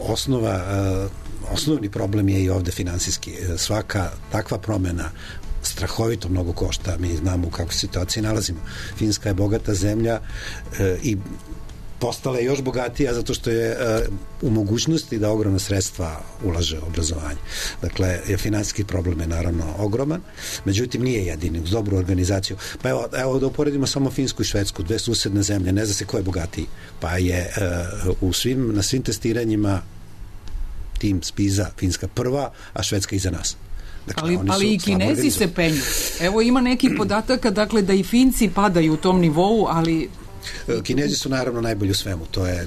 osnovni problem je i ovde finansijski. Svaka takva promena strahovito mnogo košta. Mi znamo u kakvoj situaciji nalazimo. Finska je bogata zemlja i postala je još bogatija zato što je u mogućnosti da ogromna sredstva ulaže u obrazovanje. Dakle, finansijski problem je naravno ogroman, međutim nije jedini, uz dobru organizaciju. Pa evo da uporedimo samo Finsku i Švedsku, dve susedne zemlje, ne zna se ko je bogatiji. Pa je na svim testiranjima tim Spiza Finska prva, a Švedska iza nas. Dakle, ali i Kinezi se penju. Evo ima neki podataka, dakle, da i Finci padaju u tom nivou, ali Kinezi su naravno najbolji u svemu, to je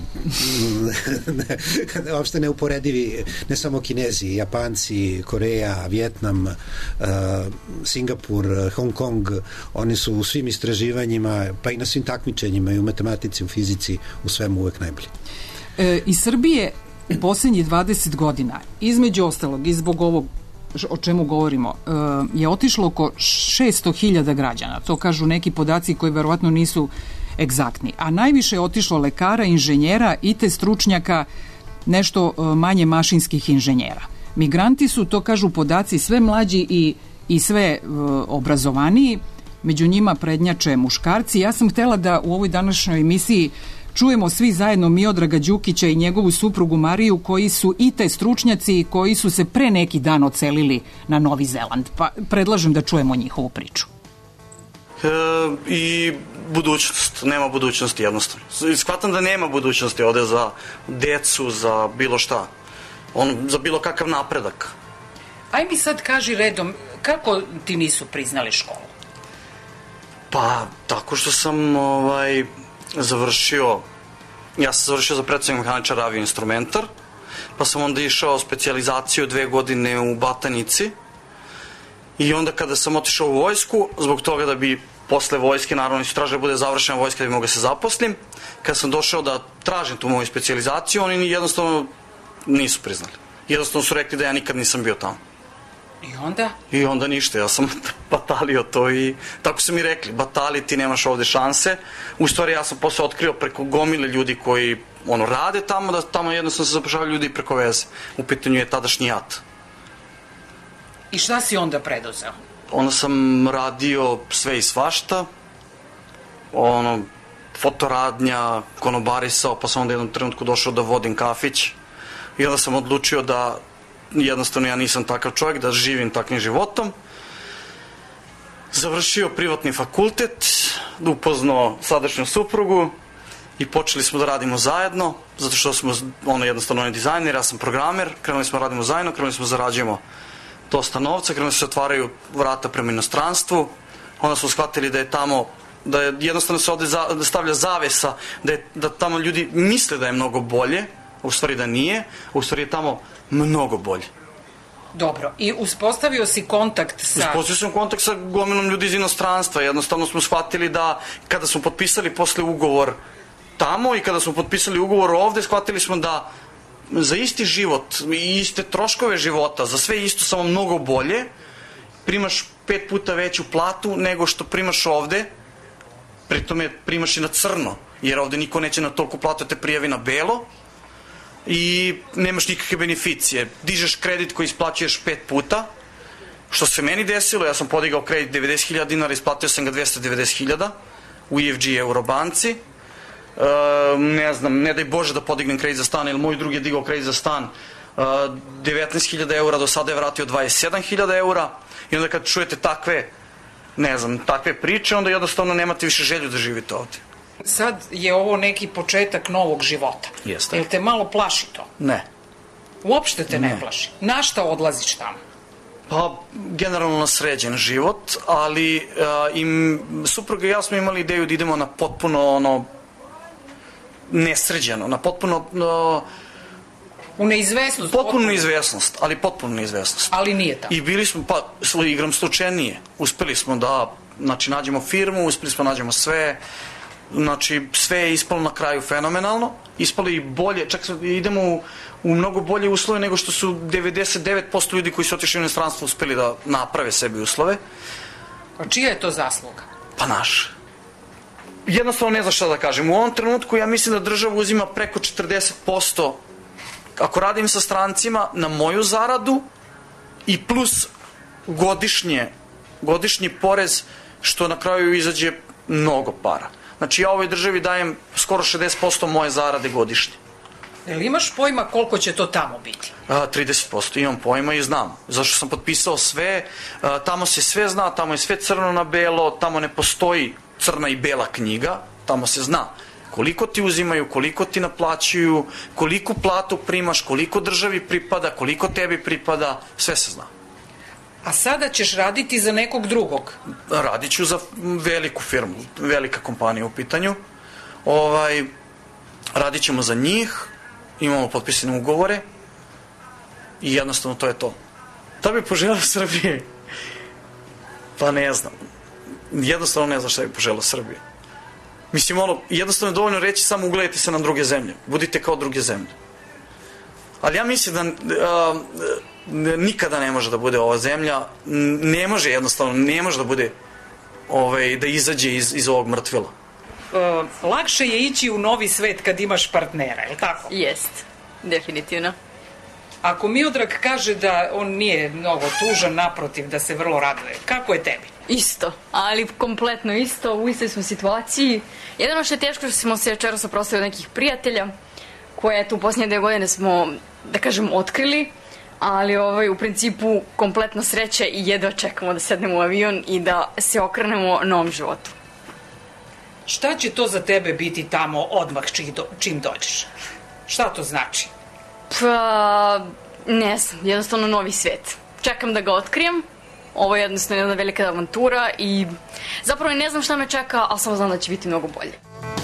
uopšte neuporedivi, ne samo Kinezi, Japanci, Koreja, Vjetnam, Singapur, Hong Kong, oni su u svim istraživanjima, pa i na svim takmičenjima i u matematici, u fizici, u svemu uvek najbolji. Iz Srbije u poslednjih 20 godina, između ostalog i zbog ovog o čemu govorimo, je otišlo oko 600.000 građana. To kažu neki podaci koji verovatno nisu egzaktni. A najviše je otišlo lekara, inženjera, IT stručnjaka, nešto manje mašinskih inženjera. Migranti su, to kažu podaci, sve mlađi i sve obrazovaniji, među njima prednjače muškarci. Ja sam htela da u ovoj današnjoj emisiji čujemo svi zajedno Miodraga Đukića i njegovu suprugu Mariju, koji su IT stručnjaci i koji su se pre neki dan ocelili na Novi Zeland. Pa predlažem da čujemo njihovu priču. I budućnost, nema budućnosti jednostavno. Shvatam da nema budućnosti ovde za decu, za bilo šta, za bilo kakav napredak. Aj mi sad kaži redom, kako ti nisu priznali školu? Pa, tako što sam završio za predstavnik mehaničara avioinstrumentar, pa sam onda išao specijalizaciju 2 godine u Batajnici i onda kada sam otišao u vojsku, zbog toga da bi posle vojske, naravno su tražili da bude završena vojska da bi mogao se zaposlim, kada sam došao da tražim tu moju specijalizaciju, oni jednostavno nisu priznali. Jednostavno su rekli da ja nikad nisam bio tamo. I onda? I onda ništa, ja sam batalio to i tako su mi rekli, batali, ti nemaš ovde šanse. U stvari ja sam posle otkrio preko gomile ljudi koji rade tamo, da tamo jednostavno se zapošljavaju ljudi preko veze. U pitanju je tadašnji JAT. I šta si onda preduzeo? Onda sam radio sve i svašta, fotoradnja, konobarisao, pa sam onda jednom trenutku došao da vodim kafić i onda sam odlučio da jednostavno ja nisam takav čovjek, da živim takvim životom. Završio privatni fakultet, upoznao sadašnju suprugu i počeli smo da radimo zajedno, zato što smo, jednostavno on je dizajner, ja sam programer, krenuli smo da radimo zajedno, krenuli smo da zarađujemo dosta novca, krenuli se otvaraju vrata prema inostranstvu, onda smo shvatili da je tamo, da je jednostavno se ovde stavlja zavesa, da tamo ljudi misle da je mnogo bolje, u stvari da nije, u stvari je tamo mnogo bolje. Dobro, i uspostavio si kontakt sa... Uspostavio sam kontakt sa gomilom ljudi iz inostranstva, jednostavno smo shvatili da kada smo potpisali posle ugovor tamo i kada smo potpisali ugovor ovde, shvatili smo da za isti život i iste troškove života, za sve isto, samo mnogo bolje, primaš 5 puta veću platu nego što primaš ovde, pritome primaš i na crno, jer ovde niko neće na toliko platu te prijavi na belo i nemaš nikakve beneficije. Dižeš kredit koji isplaćuješ 5 puta, što se meni desilo, ja sam podigao kredit 90.000 dinara, isplatio sam ga 290.000 u EFG Eurobanci. Ne znam, ne daj Bože da podignem kredit za stan, jer moj drugi je digao kredit za stan 19.000 eura, do sada je vratio 27.000 eura i onda kad čujete takve priče, onda jednostavno nemate više želju da živite ovde. Sad je ovo neki početak novog života. Jeste. Jel te malo plaši to? Ne. Uopšte te ne plaši? Na šta odlaziš tamo? Pa, generalno na sređen život, ali supruga i ja smo imali ideju da idemo na potpuno nesređeno, na potpuno U neizvesnost? Potpuno neizvesnost, ali potpuno neizvesnost. Ali nije tako. I bili smo, igram slučajnije. Uspeli smo da, znači, nađemo firmu, uspeli smo da nađemo sve, znači, sve je ispalo na kraju fenomenalno, ispalo i bolje, čak idemo u mnogo bolje uslove nego što su 99% ljudi koji su otišli u inostranstvo uspeli da naprave sebi uslove. A čija je to zasluga? Pa naš. Jednostavno ne znam šta da kažem. U ovom trenutku ja mislim da država uzima preko 40% ako radim sa strancima na moju zaradu i plus godišnji porez, što na kraju izađe mnogo para. Znači ja ovoj državi dajem skoro 60% moje zarade godišnje. Jel imaš pojma koliko će to tamo biti? 30%, imam pojma i znam. Zašto sam potpisao sve, tamo se sve zna, tamo je sve crno na belo, tamo ne postoji crna i bela knjiga, tamo se zna koliko ti uzimaju, koliko ti naplaćuju, koliko platu primaš, koliko državi pripada, koliko tebi pripada, sve se zna. A sada ćeš raditi za nekog drugog? Radit ću za veliku firmu, velika kompanija u pitanju. Radit ćemo za njih, imamo potpisane ugovore i jednostavno to je to. Da bi poželao Srbije? Pa ne znam. Jednostavno ne znam šta bi poželao Srbije. Mislim, jednostavno je dovoljno reći samo ugledajte se na druge zemlje. Budite kao druge zemlje. Ali ja mislim da nikada ne može da bude ova zemlja, ne može jednostavno, ne može da bude da izađe iz ovog mrtvila. Lakše je ići u novi svet kad imaš partnera, je li tako? Jest, definitivno. Ako Miodrag kaže da on nije mnogo tužan, naprotiv, da se vrlo raduje, kako je tebi? Isto, ali kompletno isto, u istoj smo situaciji. Jedino što je teško što smo se večeras oprostili od nekih prijatelja, koje u posljednje 2 godine smo, da kažem, otkrili, ali u principu kompletna sreća i jedva čekamo da sednemo u avion i da se okrenemo novom životu. Šta će to za tebe biti tamo odmah čim dođeš? Šta to znači? Pa, ne znam, jednostavno novi svet. Čekam da ga otkrijem. Ovo je jednostavno jedna velika avantura i zapravo ne znam šta me čeka, ali samo znam da će biti mnogo bolje.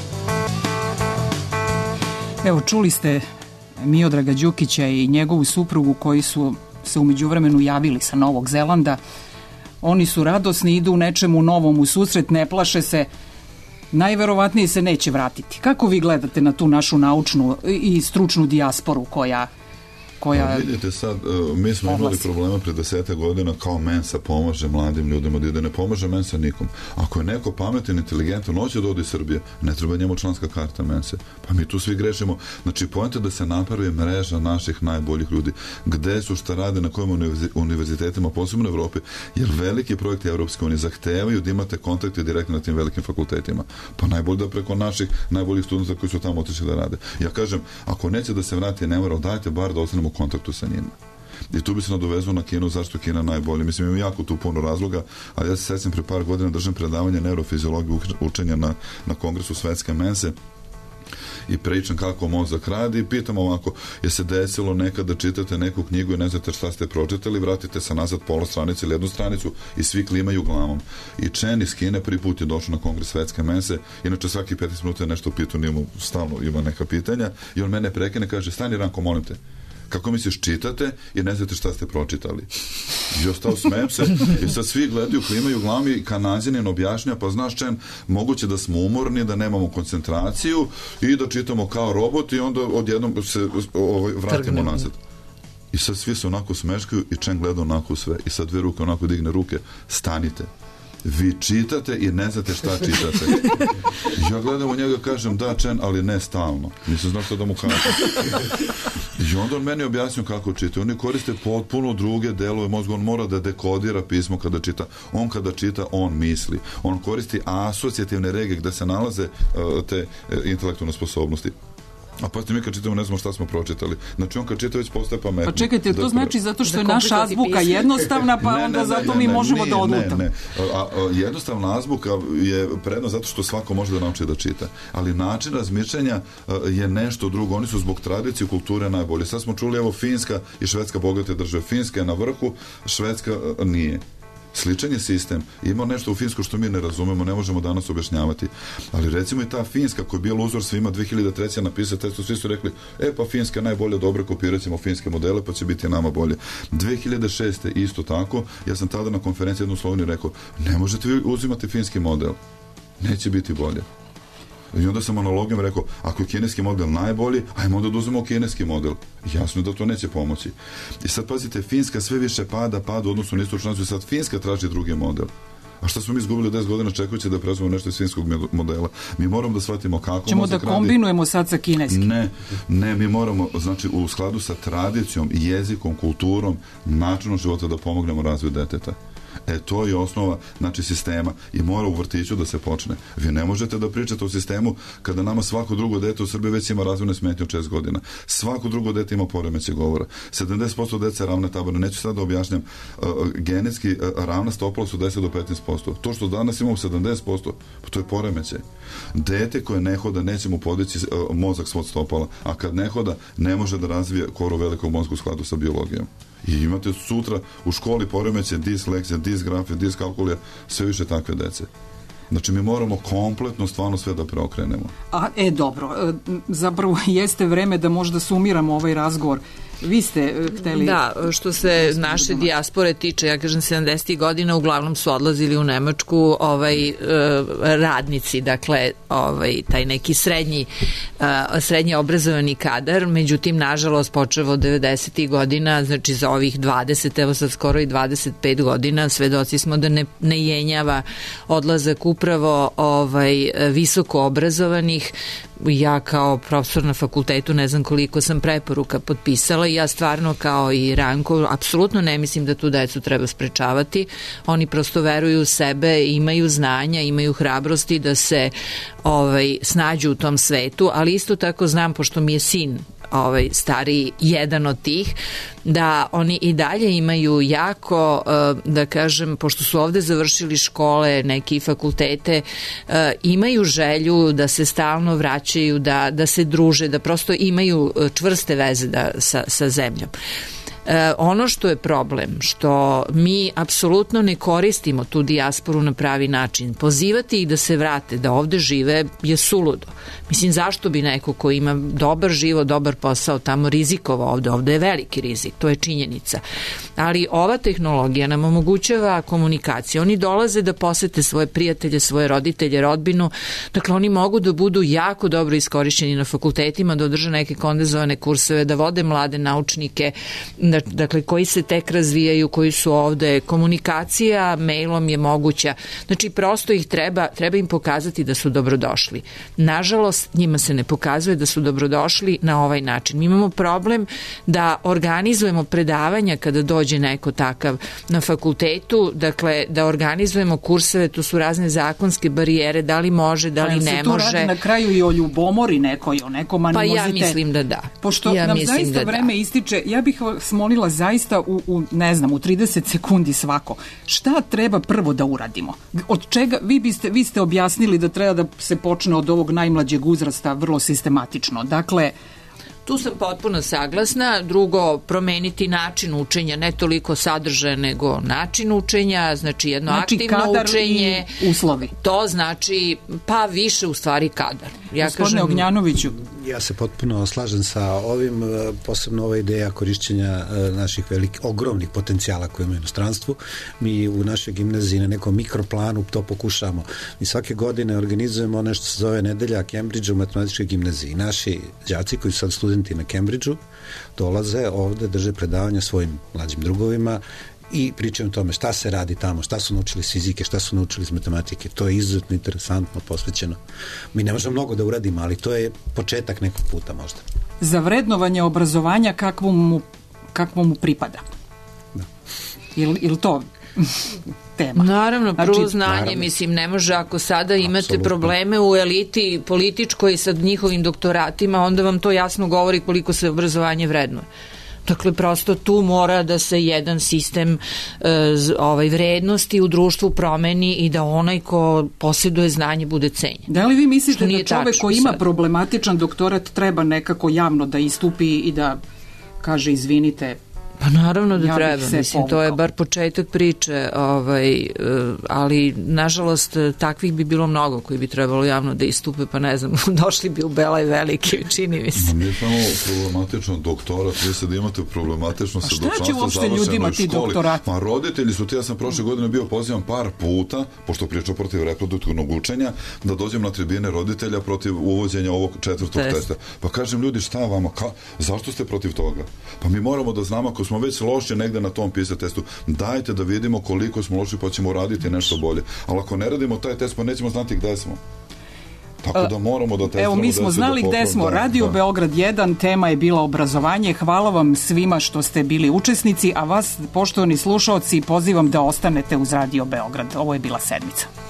Evo, čuli ste Miodraga Đukića i njegovu suprugu koji su se u međuvremenu javili sa Novog Zelanda. Oni su radosni, idu nečemu novom u susret, ne plaše se, najverovatnije se neće vratiti. Kako vi gledate na tu našu naučnu i stručnu dijasporu koja vidite sad, mi smo imali problema pre 10 godina kao Mensa pomaže mladim ljudima da ide, ne pomaže Mensa nikom. Ako je neko pametan, inteligentan, hoće da ode iz Srbije, ne treba njemu članska karta Mense. Pa mi tu svi grešimo. Znači, poenta da se napravi mreža naših najboljih ljudi. Gde su, šta rade, na kojim univerzitetima, posebno u Evropi, jer veliki projekti Evropske unije zahtevaju da imate kontakte direktno na tim velikim fakultetima. Pa najbolje da preko naših najboljih studenta koji su tamo otišli da rade. Ja kažem, ako neće da se vrati, ne mora, dajte bar da ostanemo u kontaktu sa njima. I tu bi se nadovezao na Kinu, zašto Kina najbolje. Mislim, imam jako tu puno razloga, ali ja se sećam pre par godina držam predavanje neurofiziologije učenja na Kongresu Svetske mense i pričam kako mozak radi i pitam ovako, je se desilo nekad da čitate neku knjigu i ne znate šta ste pročitali, vratite se nazad pola stranice ili 1 stranicu i svi klimaju glavom. I Chen iz Kine prvi put je došao na Kongres Svetske mense, inače svaki 15 minuta je nešto pitao, stalno ima neka pitanja i on mene prekine, kaže, stani Ranko, molim te, kako misliš, čitate i ne znate šta ste pročitali? I ostao, smijem se i sad svi gledaju, klimaju glavom i Kanadjanin objašnja, pa znaš Chen, moguće da smo umorni, da nemamo koncentraciju i da čitamo kao robot i onda odjednom se vratimo nazad. I sad svi se onako smeškaju i Chen gleda onako sve i sad 2 ruke onako digne ruke, stanite. Vi čitate i ne znate šta čitate. Ja gledam u njega, kažem, da Chen, ali ne stalno. Nisam znao što da mu kažem. I onda on meni objasnio kako čita. Oni koriste potpuno druge delove mozga. On mora da dekodira pismo kada čita. On kada čita, on misli. On koristi asocijativne regije gde se nalaze te intelektualne sposobnosti. A pa mi kad čitamo ne znamo šta smo pročitali. Znači on kad čita već postaje pametno. Pa čekajte, to znači zato što je naša azbuka jednostavna, pa onda zato mi možemo da odlutamo. Ne. Jednostavna azbuka je prednost zato što svako može da nauči da čita. Ali način razmišljanja je nešto drugo. Oni su zbog tradicije i kulture najbolje. Sad smo čuli, evo, Finska i Švedska bogate države. Finska je na vrhu, Švedska nije. Sličan je sistem. Ima nešto u Finskoj što mi ne razumemo, ne možemo danas objašnjavati. Ali recimo i ta Finska koja je bila uzor svima 2003. napisati tekstu, svi su rekli, pa Finska je najbolje, dobro, kopirat ćemo finske modele, pa će biti nama bolje. 2006. isto tako, ja sam tada na konferenciji jednu Sloveniju rekao, ne možete vi uzimati finski model. Neće biti bolje. I onda sam analogijom rekao, ako je kineski model najbolji, ajmo onda da uzmemo kineski model. Jasno da to neće pomoći. I sad pazite, Finska sve više pada u odnosu na istočnu Aziju, sad Finska traži drugi model. A šta smo mi izgubili 10 godina čekajući da preuzmemo nešto iz finskog modela? Mi moramo da shvatimo kako ćemo da kombinujemo sad sa kineskim. Ne, mi moramo, znači, u skladu sa tradicijom, jezikom, kulturom, načinom života da pomognemo razvoju deteta. To je osnova, znači, sistema i mora u vrtiću da se počne. Vi ne možete da pričate o sistemu kada nama svako drugo dete u Srbiji već ima razvojne smetnje od 6 godina. Svako drugo dete ima poremećaj govora. 70% dece ravne tabane. Neću sad da objašnjam. Genetski ravna stopala su 10 do 15%. To što danas imamo 70%, to je poremećaj. Dete koje ne hoda neće mu podići mozak svod stopala, a kad ne hoda ne može da razvije koru velikog mozga u skladu sa biologijom. I imate sutra u školi poremeće disleksija, disgrafija, diskalkulija, sve više takve dece. Znači, mi moramo kompletno stvarno sve da preokrenemo. Dobro, zapravo jeste vreme da možda sumiramo ovaj razgovor. Vi ste hteli... Da, što se naše dijaspore tiče, ja kažem 70. godina uglavnom su odlazili u Nemačku radnici, dakle taj neki srednje obrazovani kadar, međutim nažalost počevo od 90. godina, znači za ovih 20, evo sad skoro i 25 godina, svedoci smo da ne jenjava odlazak upravo visoko obrazovanih. Ja kao profesor na fakultetu ne znam koliko sam preporuka potpisala i ja stvarno kao i Ranko apsolutno ne mislim da tu decu treba sprečavati. Oni prosto veruju u sebe, imaju znanja, imaju hrabrosti da se snađu u tom svetu, ali isto tako znam, pošto mi je sin stariji jedan od tih, da oni i dalje imaju jako, da kažem, pošto su ovde završili škole, neki fakultete, imaju želju da se stalno vraćaju, da se druže, da prosto imaju čvrste veze sa zemljom. Ono što je problem, što mi apsolutno ne koristimo tu dijasporu na pravi način. Pozivati ih da se vrate, da ovde žive je suludo. Mislim, zašto bi neko ko ima dobar život, dobar posao tamo rizikovao ovde? Ovde je veliki rizik, to je činjenica. Ali ova tehnologija nam omogućava komunikaciju. Oni dolaze da posete svoje prijatelje, svoje roditelje, rodbinu. Dakle, oni mogu da budu jako dobro iskorišćeni na fakultetima, da održe neke kondenzovane kurseve, da vode mlade naučnike, dakle, koji se tek razvijaju, koji su ovde. Komunikacija mailom je moguća. Znači, prosto ih treba im pokazati da su dobrodošli. Nažalost, njima se ne pokazuje da su dobrodošli na ovaj način. Mi imamo problem da organizujemo predavanja kada dođe neko takav na fakultetu, dakle, da organizujemo kurseve, tu su razne zakonske barijere, da li može, da li ne može. Se tu radi na kraju i o ljubomori nekoj, o nekom animozite. Pa ja mislim da da. Pošto nam zaista vreme ističe, ja bih vas molila zaista u 30 sekundi svako. Šta treba prvo da uradimo? Od čega, vi ste objasnili da treba da se počne od ovog najmlađeg uzrasta vrlo sistematično. Dakle, tu sam potpuno saglasna. Drugo, promeniti način učenja, ne toliko sadržaja, nego način učenja, znači jedno aktivno učenje. I uslovi. To znači, pa više u stvari kadar. Gospodine Ognjanoviću. Ja se potpuno slažem sa ovim, posebno ova ideja korišćenja naših ogromnih potencijala koje imamo u inostranstvu. Mi u našoj gimnaziji na nekom mikroplanu to pokušamo. Mi svake godine organizujemo nešto se zove Nedelja Cambridgea u matematičkoj gimnaziji. Naši đaci koji su sad studenti na Cambridgeu dolaze ovde, drže predavanja svojim mlađim drugovima i pričaju o tome šta se radi tamo, šta su naučili iz fizike, šta su naučili iz matematike. To je izuzetno interesantno, posvećeno. Mi ne možemo mnogo da uradimo, ali to je početak nekog puta možda. Za vrednovanje obrazovanja kakvo mu pripada? Da. Ili to tema? Naravno, prvo znanje, mislim, ne može ako sada imate probleme u eliti političkoj sa njihovim doktoratima, onda vam to jasno govori koliko se obrazovanje vrednuje. Dakle, prosto tu mora da se jedan sistem vrednosti u društvu promeni i da onaj ko posjeduje znanje bude cenjen. Da li vi mislite da čovek koji ima problematičan doktorat treba nekako javno da istupi i da kaže izvinite? Pa naravno da Ja bih treba, se mislim, to je povukao. bar početak priče, ali nažalost takvih bi bilo mnogo koji bi trebalo javno da istupe, pa ne znam, došli bi u Belaj Veliki, čini mi se. Nije samo problematično doktorat, vi sad imate problematično šta će svedočanstvo uopšte završeno ljudima u ti školi. doktorati? Ma roditelji su ti, ja sam prošle godine bio pozivan par puta, pošto pričao protiv reproduktivnog učenja, da dođem na tribine roditelja protiv uvođenja ovog 4. testa. Pa kažem, ljudi, šta vama, zašto ste protiv toga? Pa mi moramo da znamo, ako smo već loši negde na tom PISA testu, dajte da vidimo koliko smo loši, pa ćemo raditi nešto bolje. Ali ako ne radimo taj test, pa nećemo znati gde smo. Tako da moramo da testiramo. Evo, mi smo znali gde smo. Radio Beograd 1, tema je bila obrazovanje. Hvala vam svima što ste bili učesnici, a vas, poštovani slušaoci, pozivam da ostanete uz Radio Beograd. Ovo je bila sedmica.